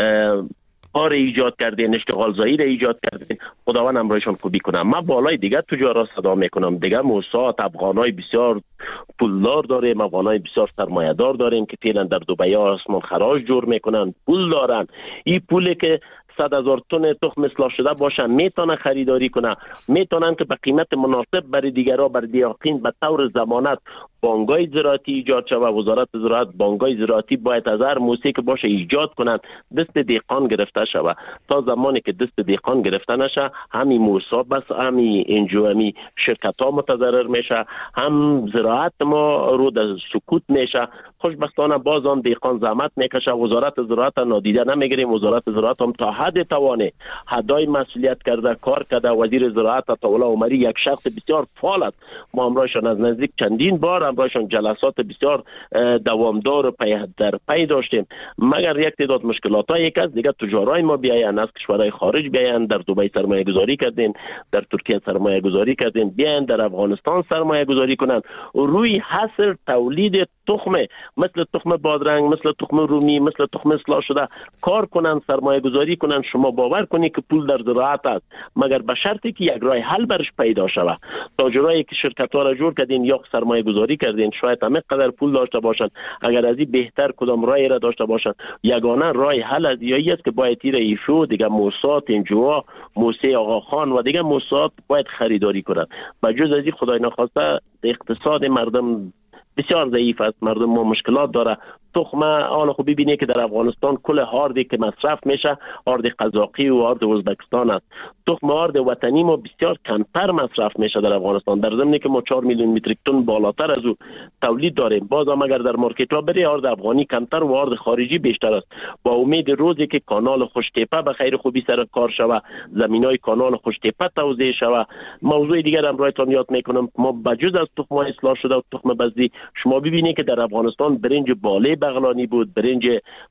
کار ایجاد کردین، اشتغال زایی را ایجاد کردین، خداوند امرایشان خوبی کنم. من بالای دیگه تجارا صدا میکنم، دیگه موساد افغانای بسیار پولدار داریم، افغانای بسیار سرمایه دار داریم که فعلا در دبی آسمان خراج جور میکنن، پول دارن. این پولی که 100,000 تن تخم اصلاح شده باشن میتونن خریداری کنن، میتونن که به قیمت مناسب برای دیگرها، برای دیاقین به طور ضمانت بانک‌های زراعتی ایجاد شود. وزارت زراعت بانک‌های زراعتی باید از هر موسیقی که باشه ایجاد کنند، دست دهقان گرفته شود. تا زمانی که دست دهقان گرفته نشه همین موسا بس همین انجامی شرکت‌ها متضرر میشه، هم زراعت ما رو در سکوت میشه. خوشبختانه باز هم دهقان زحمت میکشه، وزارت زراعت نادیده نمیگیریم. وزارت زراعت هم تا حد توانه حدای مسئولیت کرده، کار کرده. وزیر زراعت عطاالله عمری یک شخص بسیار فعال است. ما امرایشان از نزدیک چندین بار امرایشان جلسات بسیار دوامدار پی در پی داشتیم، مگر یک تعداد مشکلات ها یک از دیگه تجارای ما بیاین از کشورهای خارج بیاین، در دبی سرمایه گذاری کردین، در ترکیه سرمایه گذاری کردین، بیاین در افغانستان سرمایه گذاری کنن روی حصر تولید تخم، مثل تخم بادرنگ، مثل تخم رومی، مثل تخم اصلاح شده کار کنن، سرمایه گذاری کنن. شما باور کنید که پول در زراعت است، مگر به شرطی که یک راه حل برش پیدا شود. تاجرایی که شرکت ها را جور کردین یا سرمایه گذاری کردین شاید همه قدر پول داشته باشن، اگر از این بهتر کدام راهی را داشته باشن، یگانه راه حل از یایی است که باید تیر ایشو دیگه موسات انجوا موسی آقا خان و دیگه موسات باید خریداری کنند. بجز از این خدای نخواسته اقتصاد مردم بسیار ضعیف است، مردم ما مشکلات داره. تخم آن خوب ببینید که در افغانستان کل هاردی که مصرف میشه هارد قزاقی و هارد ازبکستان است. تخم هارد وطنی ما بسیار کمتر مصرف میشه در افغانستان، در ضمنی که ما 4 میلیون متریک تن بالاتر از او تولید داریم. بازم اگر در مارکت ها بری هارد افغانی کمتر و هارد خارجی بیشتر است. با امید روزی که کانال خوشتیپه به خیر خوبی سر کار شود، زمینای کانال خوشتیپه توزیع شود. موضوع دیگر هم برایتان یاد میکنم، ما بجز از تخم اصلاح شده و تخم بذری شما ببینید که در افغانستان برنج باله بغلانی بود، برنج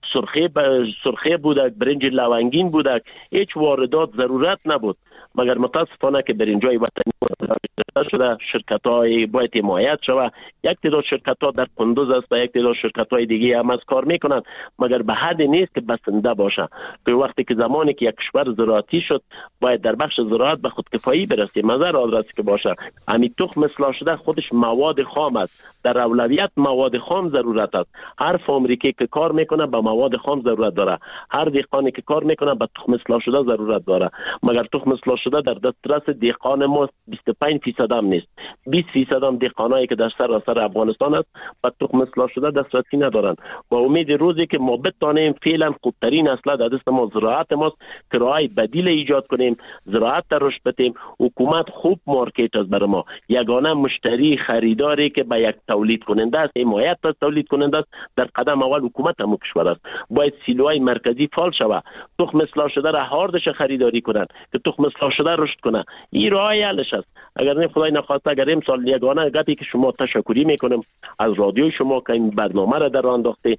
سرخه بودک، برنج لونگین بودک، هیچ واردات ضرورت نبود. مگر متاسفانه که برنجای وطنی شده شرکت‌های باید حمایت شود. یک تعداد شرکت‌ها در کندوز است و یک تعداد شرکت‌های دیگه هم از کار میکنند، مگر به حد نیست که بسنده باشه. که وقتی که زمانی که یک کشور زراعتی شد باید در بخش زراعت به خودکفایی برسه، مزر آدرسی که باشه. همین تخم اصلاح شده خودش مواد خام است، در اولویت مواد خام ضرورت است. هر فابریکه که کار میکنه به مواد خام ضرورت داره، هر دهقانی که کار میکنه به تخم اصلاح شده ضرورت داره. مگر تخم اصلاح شده در دسترس دهقان ما 25% هم نیست. 20% هم دهقانایی که در سراسر افغانستان است و تخم اصلاح شده دسترسی ندارند و امید روزی که ما بتوانیم فعلا خوبترین اصلاح در دست ما زراعت ماست که راهی بدیل ایجاد کنیم، زراعت را رشد بدیم. حکومت خوب مارکت است برای ما، یگانه مشتری خریداری که به یک تولید کننده است، حمایت از تولید کننده است. در قدم اول حکومت هم کشور است، باید سیلوهای مرکزی فعال شود، تخم اصلاح شده را هاردش خریداری کنند که تخم اصلاح شده رشد کنه. این راه حلش است. اگر نه خدای نخواسته اگر امسال یگانه گپی که شما تشکری میکنم از رادیو شما که این برنامه را در راه انداخته،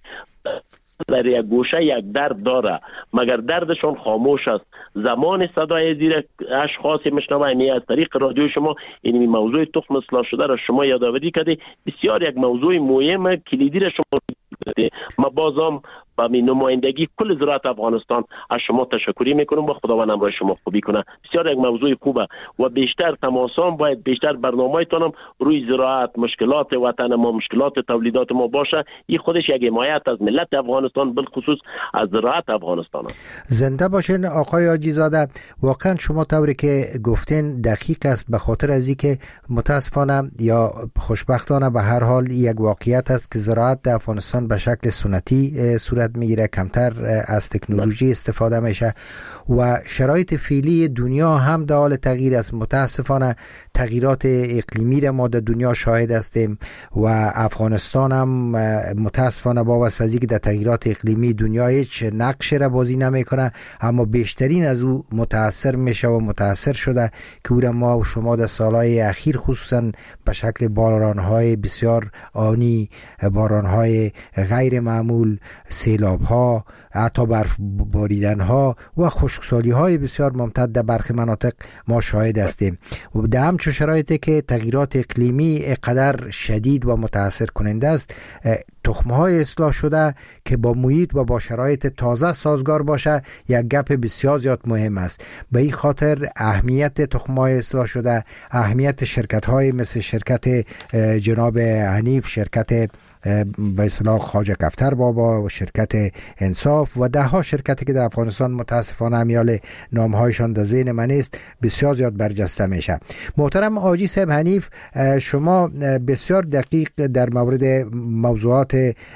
در یک گوشه یک درد داره مگر دردشون خاموش است. زمان صدای زیر اشخاصی میشنوه می از طریق رادیو شما این موضوع تخم اصلاح شده را شما یادآوری کردی. بسیار یک موضوع مهم کلیدی را شما کردی. ما بازم با نمایندگی کل زراعت افغانستان از شما تشکری میکنم و خداوند امرای شما خوبی کنه. بسیار یک موضوع خوبه و بیشتر تماسام باید بیشتر برنامه‌تونم روی زراعت، مشکلات وطن ما، مشکلات تولیدات ما باشه. این خودش یک حمایت از ملت افغانستان بالخصوص از زراعت افغانستان است. زنده باشین آقای حاجی زاده. واقعا شما طوری که گفتین دقیق است، به خاطر از اینکه متاسفانه یا خوشبختانه به هر حال یک واقعیت است که زراعت در افغانستان به شکل سنتی صورت میگیره، کمتر از تکنولوژی استفاده میشه و شرایط فعلی دنیا هم در حال تغییر است. متاسفانه تغییرات اقلیمی را ما در دنیا شاهد هستیم و افغانستان هم متاسفانه با واسطه که در تغییرات اقلیمی دنیا هیچ نقش را بازی نمیکنه، اما بیشترین از او متاثر میشه و متاثر شده که او را ما و شما در سالهای اخیر خصوصا به شکل بارانهای بسیار آنی، بارانهای غیر معمول، سیلاب‌ها، حتی برف باریدن‌ها و خشکسالی‌های بسیار ممتد در برخی مناطق ما شاهد هستیم. و در همچون شرایطی که تغییرات اقلیمی قدر شدید و متاثر کننده است، تخم‌های اصلاح شده که با محیط و با شرایط تازه سازگار باشه یک گپ بسیار زیاد مهم است. به این خاطر اهمیت تخم‌های اصلاح شده، اهمیت شرکت‌های مثل شرکت جناب حنیف، شرکت به اصطلاح خواجه کفتر بابا و شرکت انصاف و ده ها شرکتی که در افغانستان متاسفانه امیال نامهایشان در ذهن من است بسیار زیاد برجسته میشه. محترم حاجی صاحب حنیف، شما بسیار دقیق در مورد موضوعات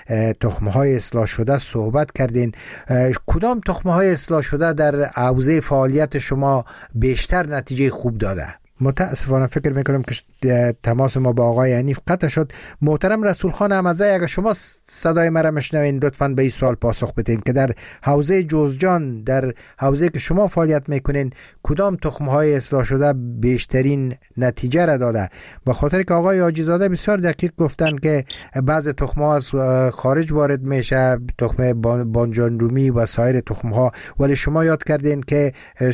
تخم‌های اصلاح شده صحبت کردین. کدام تخم‌های اصلاح شده در حوزه فعالیت شما بیشتر نتیجه خوب داده؟ متاسفانه فکر میکنم که تماس ما با آقای حنیف قطع شد. محترم رسول خان احمدزی، اگر شما صدای مرا میشنوین لطفاً به این سوال پاسخ بدین که در حوزه جوزجان، در حوزه که شما فعالیت میکنین، کدام تخم‌های اصلاح شده بیشترین نتیجه را داده؟ به خاطر که آقای حاجی زاده بسیار دقیق گفتن که بعضی تخم‌ها از خارج وارد میشه، تخم بانجان رومی و سایر تخم‌ها، ولی شما یاد کردین که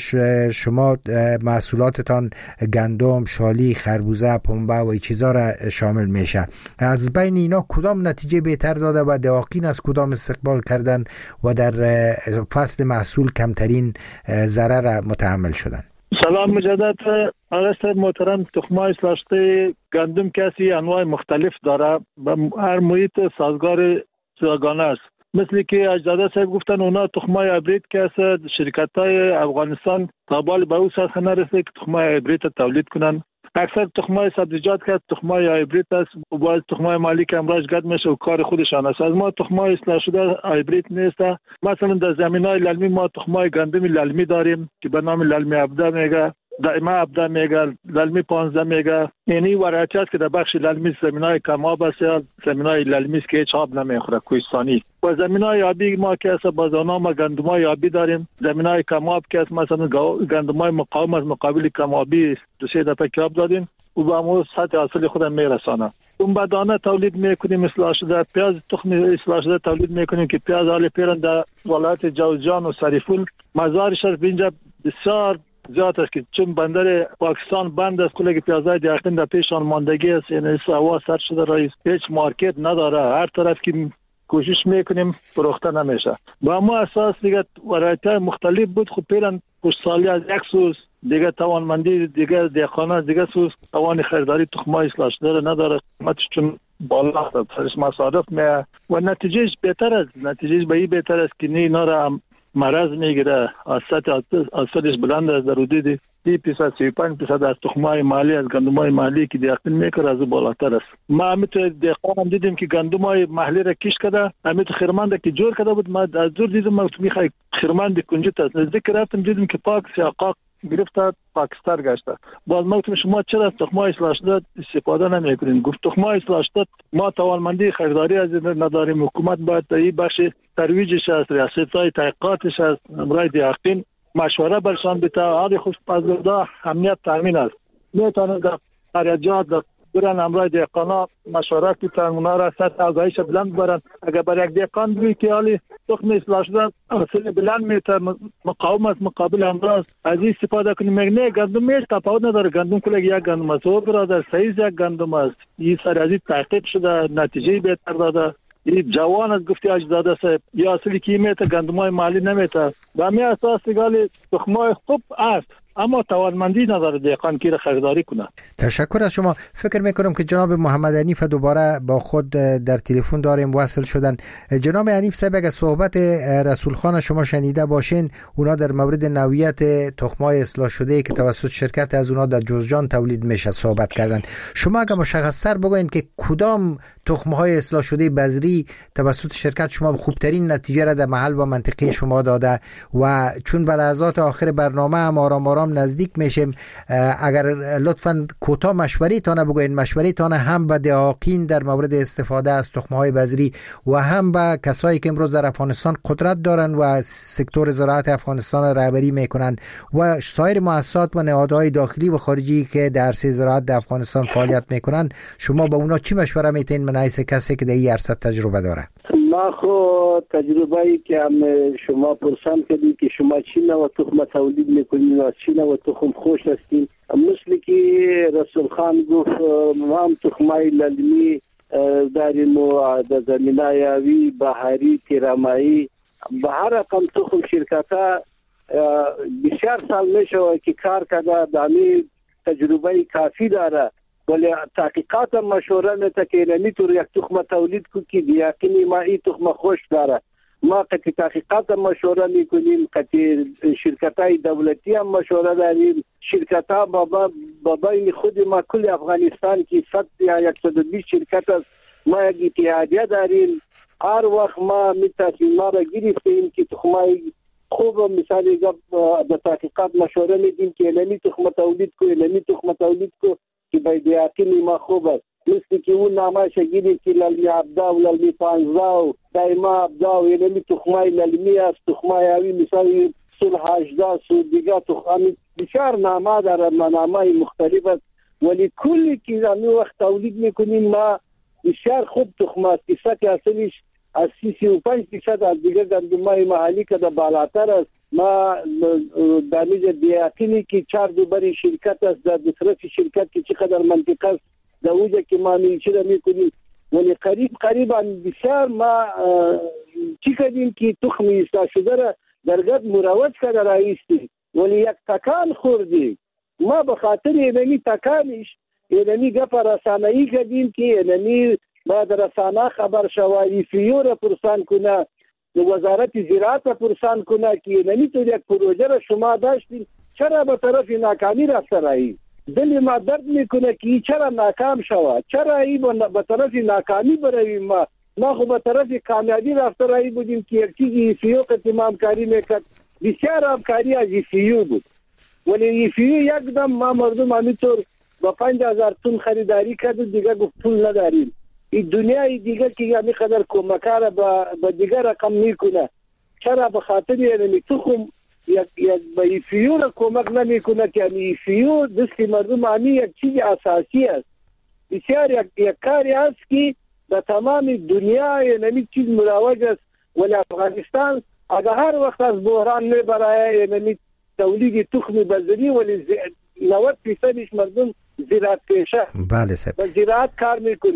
شما محصولاتتان گندم، شالی، خربوزه، پنبه و این چیزا را شامل میشه. از بین اینا کدام نتیجه بهتر داده و دقیقاً از کدام استقبال کردن و در فصل محصول کمترین ضرر متحمل شدن؟ سلام مجدد آقای محترم. تخم‌های اصلاح شده گندم کسی انواع مختلف داره و هر محیط سازگار جداگانه است. مثل که اجداده صاحب گفتن اونا تخم‌های هایبرید که از شرکت‌های افغانستان تابال به اون سطح نرسه که تخم‌های هایبرید تولید کنن. اکثر تخم‌های سبزیجات که تخم‌های هایبرید است و باز تخم‌های مالی که امراض گد میشه و کار خودشان است. از ما تخم‌های اصلاح شده هایبرید نیست. مثلا در زمین‌های للمی ما تخم‌های گندم للمی داریم که به نام للمی ابدا میگه، دائما ابدا میگه، للمی 15 میگه. یعنی ورایتی است که در بخش للمی زمین‌های کم‌آب است یا زمین‌های للمی است که هیچ آب نمیخوره، کوهستانی. و زمین‌های آبی ما که است باز اونا ما گندم‌های آبی داریم. زمین‌های کم‌آب که است مثلا گندم‌های مقاوم از مقابل کم‌آبی 2-3 دفعه آب دادیم و به مو سطح اصلی خودم میرسانه. اون بدانه تولید میکنیم اصلاح شده، پیاز تخم اصلاح شده تولید میکنیم که پیاز حال پیرن در ولایت جوزجان و سریفول مزارش اینجا بسیار زیاد است که چون بندر پاکستان بند است، کلی پیازای دیگه در پیشان ماندگی است، یعنی هوا سر شده رئیس هیچ مارکت نداره، هر طرف که کوشش میکنیم فروخته نمیشه. با ما اساس دیگه ورایت‌های مختلف بود. خب پیرن پشت سالی از یک سوز دیگه توانمندی دیگه دیخانه دیگه سوز توان خریداری تخم‌های اصلاح شده نداره، چون بالا است، سرش مصارف میه و نتیجهش بهتر است. نتیجهش به این بهتر است که نه اینا را مرض میگیره، آسفالش بلند است، در حدود 30% از تخمای مالی از گندمای مالی که دیاقین میکره از بالاتر است. ما همیتو دقیقا دیدیم که گندمای محلی را کش کرده، همیتو خیرمنده که جور کرده بود، ما از دور دیدم ما میخوای خیرمند کنجت است، نزدیک رفتم دیدم که پاک سیاقاق گرفته پاکستان گشته. باز ما گفتم شما چرا از تخمای اصلاح شده استفاده نمیکنین؟ گفت تخمای اصلاح شده ما توانمندی خریداری از نداریم، حکومت باید این بخش ترویجش است، ریاست‌های تحقیقاتش است، امرای دیاقین مشوره برشان بده. هر خوش پاسگاه امنیت تامین است، میتونه در قریجات برن امرای دیقانا مشوره کنن، اونا را سطح آگاهیش بلند برن. اگر برای یک دیقان بگوی که حالی تخم اصلاح شده اصل بلند میتر مقاومت مقابل امراض از این استفاده کنیم. نه گندم میش تفاوت نداره، گندم کل یک گندم است و برادر سایز یک گندم است. این سر از این تحقیق شده، نتیجه بهتر داده. این جوان از گفتی اجداده صاحب یا اصلی که میته گندمای مالی نمیته. به همین اساس دیگه تخمای خوب است اما توانمندی نداره دیقان که خریداری کنه. تشکر از شما. فکر میکنم که جناب محمد حنیف دوباره با خود در تلفن داریم وصل شدن. جناب حنیف صاحب اگر صحبت رسول خان شما شنیده باشین، اونا در مورد نوعیت تخمای اصلاح شده که توسط شرکت از اونا در جوزجان تولید میشه صحبت کردن. شما اگر مشخص‌تر بگوین که کدام تخمهای اصلاح شده بذری توسط شرکت شما خوبترین نتیجه را در محل و منطقه شما داده و چون به لحظات آخر برنامه هم آرام نزدیک میشیم، اگر لطفاً کوتاه مشوره تانه بگوین، مشوره تانه هم به دهاقین در مورد استفاده از تخمهای بذری و هم به کسایی که امروز در افغانستان قدرت دارن و سکتور زراعت افغانستان رهبری میکنن و سایر مؤسسات و نهادهای داخلی و خارجی که در عرصه زراعت در افغانستان فعالیت میکنن، شما به اونا چی مشوره میتین من حیث کسی که در این عرصه تجربه داره؟ ما خو تجربه‌ای که هم شما پرسان کردید که شما چی نوع تخم تولید میکنید و چی نوع تخم خوش هستین، مثل که رسول خان گفت ما هم تخمای للمی داریم و در زمینه یاوی بهاری تیرامایی به هر رقم تخم شرکت‌ها بسیار سال میشه که کار کرده، دامی تجربه کافی داره ولی تحقیقات مشوره میته که نمیتونه یک تخم تولید کو که دیاقینی ما این تخم خوش داره. ما که تحقیقات مشوره میکنیم، که شرکت‌های دولتی هم مشوره داریم، شرکت‌ها با بین خود ما کل افغانستان که 100 یا 120 شرکت است، ما یک اتحادیه داریم. هر وقت ما تصمیمات را گرفتیم که تخمای خوب مثلا در تحقیقات مشوره میدیم که نمی تخم تولید کو که باید یقینی ما خوب است. مثل که اون نامه شگیری که للمی 17 و للمی 15 و دایما 17 و للمی تخمای للمی است، تخمای هاوی مثلا صلح 18 سود دیگه تخمی بسیار نامه داره، نامه مختلف است ولی کلی که در وقت تولید میکنیم ما بسیار خوب تخم است که اصلیش از 35% از دیگر گندمای محلی که در بالاتر است. ما دانیز دیاقینی که 4 دوباره شرکت است، در طرف شرکت که چقدر منطقه است در اوجه که ما میچه میکنیم ولی قریب بسیار ما چی کردیم که تخمی اصلاح شده را درگاه مروج کرده رایستی ولی یک تکان خوردیم. ما به خاطر اینمی تکانش اینمی گپ رسانه‌ای کردیم که اینمی بعد رسانه خبر شوایی فیو را پرسان کنه، وزارت زراعت را پرسان کنه که نمیتونه یک پروژه را شما داشتین چرا به طرف ناکامی رفته رایی. دل ما درد میکنه که چرا ناکام شود، چرا این به طرف ناکامی برویم. ما خو به طرف کامیابی رفته رایی بودیم که یک چیزی فیو قتمام کاری میکرد، بسیار همکاری از فیو بود ولی فیو یکدم ما مردم همینطور با 5000 تن خریداری کرد و دیگه گفت پول نداریم. این دنیای دیگر که یعنی قدر کمکار با دیگر رقم میکنه، چرا به خاطر یعنی تخم یک با ایفیو را کمک نمیکنه که یعنی ایفیو دستی مردم همی یک چیز اساسی است، بسیار یک کاری است که در تمام دنیا یعنی چیز مروج است ولی افغانستان اگر هر وقت از بحران میبره یعنی تولید تخم بذری ولی 90% مردم زراعت پیشه بله صاحب با زراعت کار میکنه.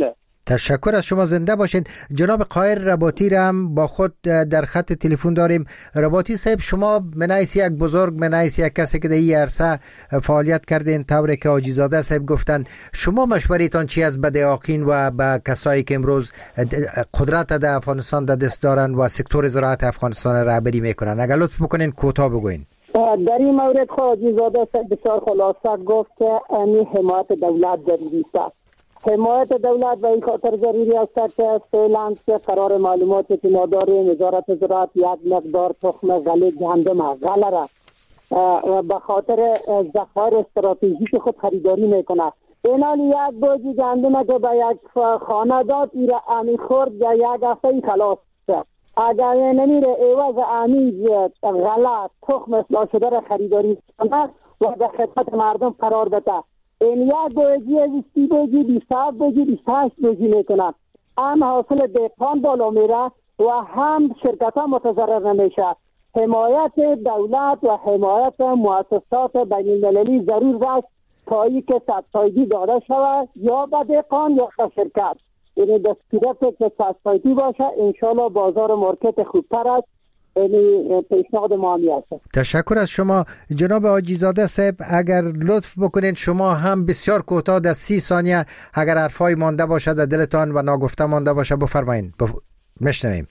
تشکر از شما، زنده باشین. جناب قاهر رباطی را هم با خود در خط تلفن داریم. رباطی صاحب، شما منایس یک بزرگ، منایس یک کسی که در این عرصه فعالیت کردین، طوری که حاجی زاده صاحب گفتن، شما مشورتان چی از بدعاقین و به کسایی که امروز قدرت در افغانستان در دست دارن و سکتور زراعت افغانستان رهبری میکنن؟ اگر لطف بکنین کوتاه بگوین. در این مورد حاجی زاده صاحب بسیار خلاصه گفت که این حمایت دولت ضروری است. حمایت دولت به این خاطر ضروری است که فعلا قرار معلوماتی که ما داریم، وزارت زراعت یک مقدار تخم غله گندم غله را به خاطر ذخایر استراتژیک خود خریداری میکنه. اینال یک بوجی گندم که به یک خانه داد ایره امی خورد یا یک هفته خلاص شد. اگر نمیره عوض امی غله تخم اصلاح شده را خریداری کنه و به خدمت مردم قرار بده، این یک بوجی از 30 بوجی 27 بوجی 28 بوجی میکنن. هم حاصل دهقان بالا میره و هم شرکت ها متضرر نمیشه. حمایت دولت و حمایت مؤسسات بین المللی ضرور است تا ای که سبسایدی داده شود یا به دهقان یا به شرکت. یعنی دستگیرت که سبسایدی باشه، انشالله بازار مارکت خوبتر است. پیشنهاد ما همی است. تشکر از شما جناب حاجی زاده صاحب. اگر لطف بکنین شما هم بسیار کوتاه در 30 ثانیه اگر حرفای مانده باشه در دلتان و ناگفته مانده باشه بفرمایین. مشنویم.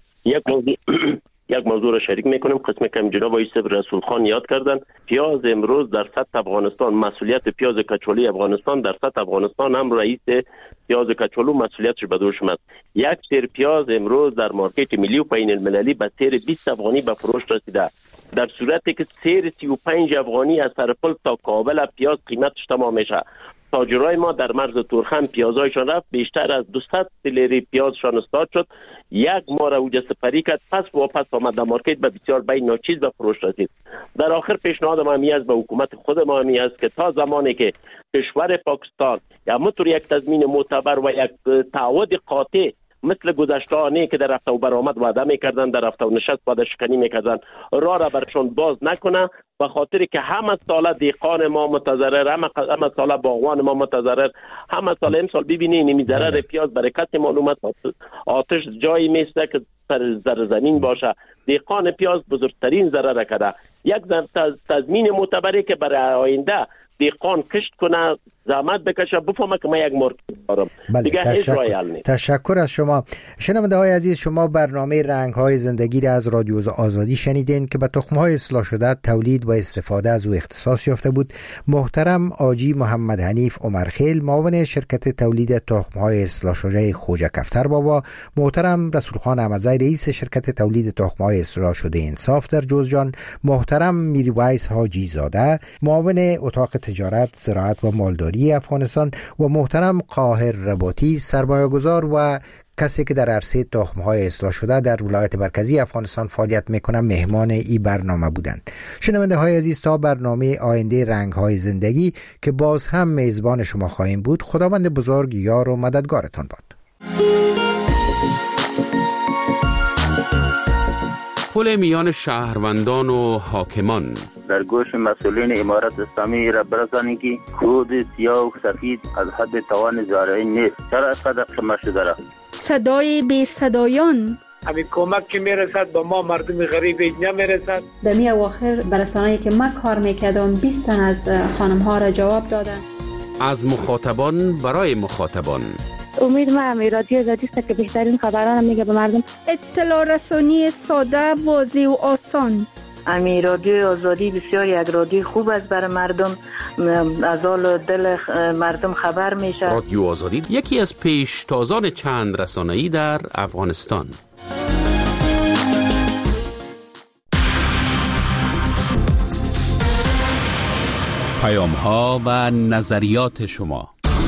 یک موضوع را شریک میکنیم. قسمی که جناب آقای رسول خان یاد کردن، پیاز امروز در سطح افغانستان، مسئولیت پیاز کچالوی افغانستان در سطح افغانستان هم رئیس پیاز کچالو مسئولیتش به دوش است. یک سیر پیاز امروز در مارکت ملی و بین المللی به سیر 20 افغانی به فروش رسیده، در صورتی که سیر 35 افغانی از سرپل تا کابل پیاز قیمتش تمام میشه. تاجرای ما در مرز تورخم پیازایشان رفت، بیشتر از 200 لیری پیازشان استاد شد. یک ماه اوج سپری کرد، پس واپس آمد در مارکت به بسیار بین ناچیز به فروش رسید. در آخر پیشنهاد ما همی است به حکومت خود ما همی است که تا زمانی که کشور پاکستان یا مطور یک تضمین معتبر و یک تعهد قاطع مثل گذشته‌ای که در رفت و برآمد وعده می‌کردن، در رفت و نشست وعده شکنی می‌کردن، راه را برشون باز نکنه، به خاطر که همه سال دهقان ما متضرر، همه سال باغوان ما متضرر، همه سال امسال ببینید این ضرر پیاز برکت معلومات آتش جایی میسته که سر زمین باشه. دهقان پیاز بزرگترین ضرر کرده. یک تضمین معتبری که برای آینده دهقان کشت کنه، زحمت بکشه، بفهمه که من یک مارکت دارم. دیگه هیچ راهی حل نیست. تشکر از شما. شنونده های عزیز، شما برنامه رنگ های زندگی را از رادیو آزادی شنیدین که به تخم های اصلاح شده تولید و استفاده از او اختصاص یافته بود. محترم آجی محمد حنیف عمرخیل، معاون شرکت تولید تخم های اصلاح شده خوجه کفتر بابا، محترم رسول خان احمدزی رئیس شرکت تولید تخم های اصلاح شده انصاف در جوزجان، محترم میرویس حاجی زاده، معاون اتاق تجارت، زراعت و مالداری افغانستان، و محترم قاهر رباطی، سرمایه‌گذار و کسی که در عرصه تخم‌های اصلاح شده در ولایت مرکزی افغانستان فعالیت می‌کنه، مهمان این برنامه بودند. شنونده‌های عزیز، تا برنامه آینده رنگ‌های زندگی که باز هم میزبان شما خواهیم بود، خداوند بزرگ یار و مددگارتان باد. پل میان شهروندان و حاکمان. در گوش مسئولین امارت اسلامی را برسانید که کود سیاه و سفید از حد توان زارعی نیست. چرا اینقدر شما شده را؟ صدای بی صدایان. همین کمک که میرسد به ما مردم غریب نمیرسد. در می اواخر برسانه‌ای که من کار میکردم 20 تن از خانم ها را جواب دادن. از مخاطبان برای مخاطبان. امید ما همی رادیو آزادی است که بهترین خبران میگه به مردم. اطلاع رسانی ساده، واضح و آسان. امی رادیو آزادی بسیار یک رادیو خوب است برای مردم، از حال دل مردم خبر میشه. رادیو آزادی یکی از پیشتازان چند رسانه‌ای در افغانستان. پیام‌ها و نظریات شما.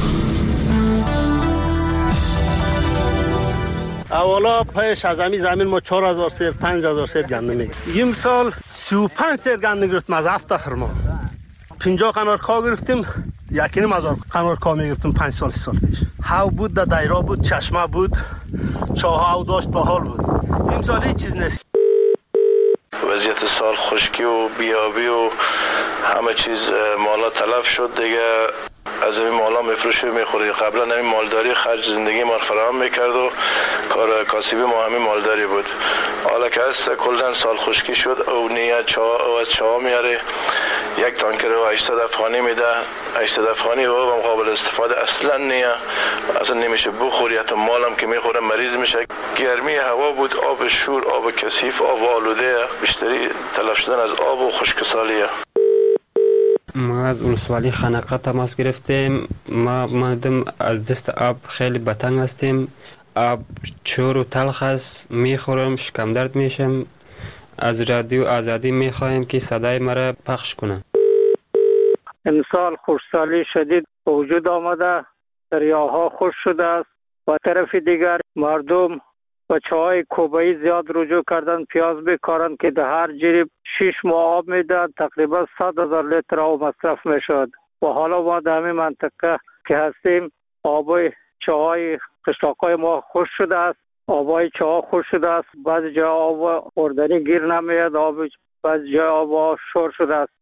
اولا پیش از زمین ما 4000 سیر 5000 سیر گندم میگیریم. این سال 35 سیر گندم گرفتیم از هفته خرما. 50 قنار کا گرفتیم، 1.5 قنار کا میگرفتیم 5 سال 6 سال پیش. هاو بود، در دایره بود، چشمه بود، چاه او داشت، باحال بود. این سال هیچ چیز نیست. وضعیت سال خشکی و بیابی و همه چیز مالا تلف شد دیگه. از این مالا میفروشه میخوره. قبلا همین مالداری خرج زندگی ما فراهم میکرد و کار کاسبی ما همین مالداری بود. حالا که هست کلا سال خشکی شد او نیت چا از چا میاره، یک تانکر و 800 افغانی میده. 800 افغانی و قابل استفاده اصلا نیه، اصلا نمیشه بخوری. حتی مالم که میخوره مریض میشه. گرمی هوا بود، آب شور، آب کثیف، آب آلوده، بیشتری تلف شدن از آب و خشکسالیه. ما از ولسوالی خنقه تماس گرفتیم. ما مردم از دست آب خیلی بتنگ هستیم. آب چور و تلخ است، میخورم شکم درد میشم. از رادیو آزادی میخواهیم که صدای مرا پخش کنه. امسال خشکسالی شدید وجود آمده، دریاها خشک شده است. و طرف دیگر مردم و چای کوبایی زیاد رجوع کردن، پیاز بکارن که در هر جریب 6 ماه آب میدن، تقریبا 100,000 لیتر آب مصرف میشد. و حالا ما در همین منطقه که هستیم آب چای قشلاقای ما خشک شده است. آبای چاه خشک شده است. بعضی جا آب خوردنی گیر نمیاد، بعضی جا آب شور شده است.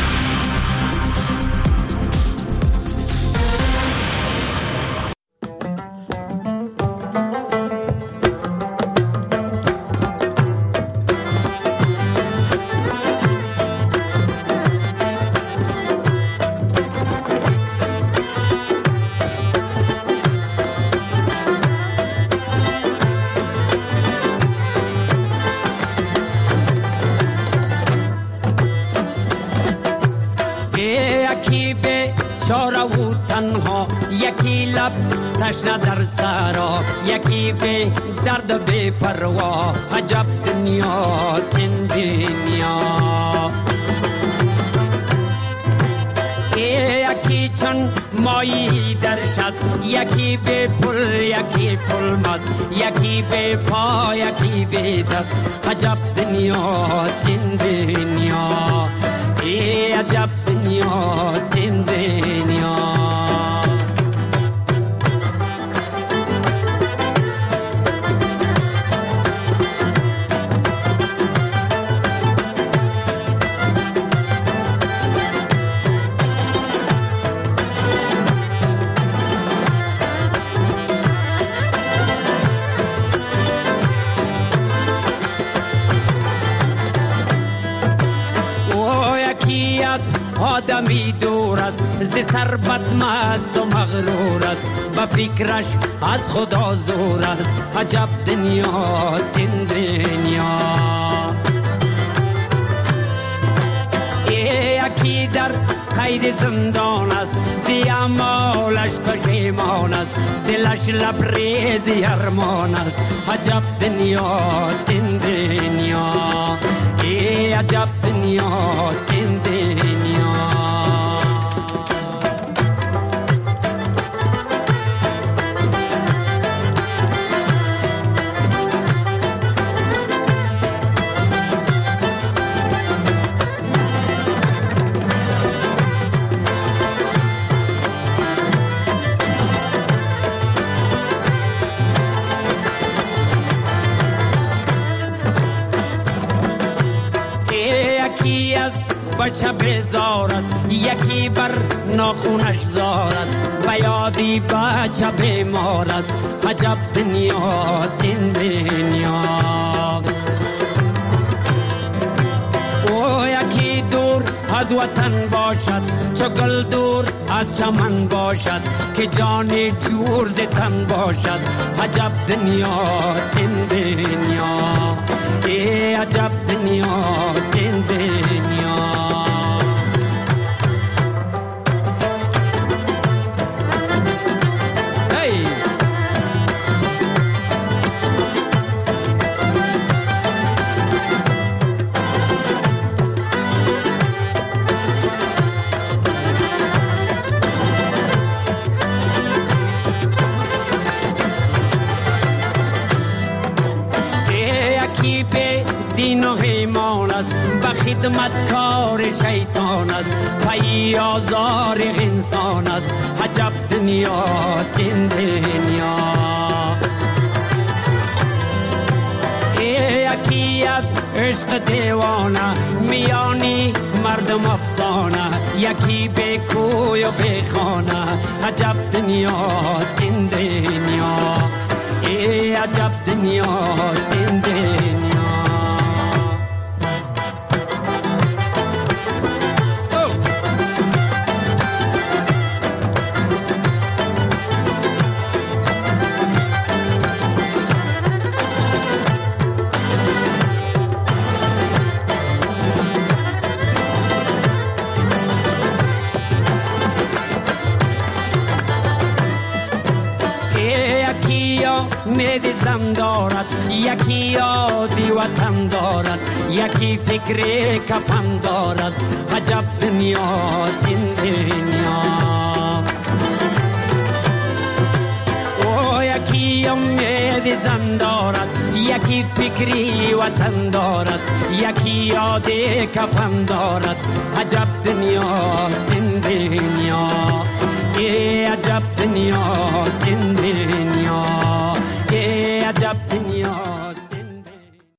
یکی لب تشنه در سرا، یکی به درد و به پروا. عجب دنیاست این دنیا. یکی چون مایی درش است، یکی به پل، یکی پل مست، یکی به پا، یکی به دست. عجب دنیاست این دنیا. عجب دنیاست این دنیا. آدمی دور است ز ثروت مست و مغرور است، با فکرش از خدا زور است. عجب دنیاست این دنیا. یکی در قید زندان است، زیامالش پشیمان است، دلش لبریز ارمان است. عجب دنیاست این دنیا. عجب دنیاست این دنیا. بچه بیزار است، یکی بر ناخونش زار است، و یادی بچه بیمار است. عجب دنیاست این دنیا. او یکی دور از وطن باشد، چو گل دور از چمن باشد، که جانی جور ز تن باشد. عجب دنیاست این دنیا. عجب دنیاست این دنیا. دین و ایمان است، به خدمتکار شیطان است، پی آزار انسان است. عجب دنیاست این دنیا. یکی از عشق دیوانه میانی مردم افسانه یکی به کوی و به خانه عجب دنیاست این دنیا ای عجب دنیاست این دنیا میدی زم دارد یکی یادی وطن دارد یکی فکر کفن دارد عجب دنیاست این دنیا او یکی میدی زم دارد یکی فکری وطن دارد یکی یادی کفن دارد عجب دنیاست این دنیا ای عجب دنیاست این دنیا عجب دنیا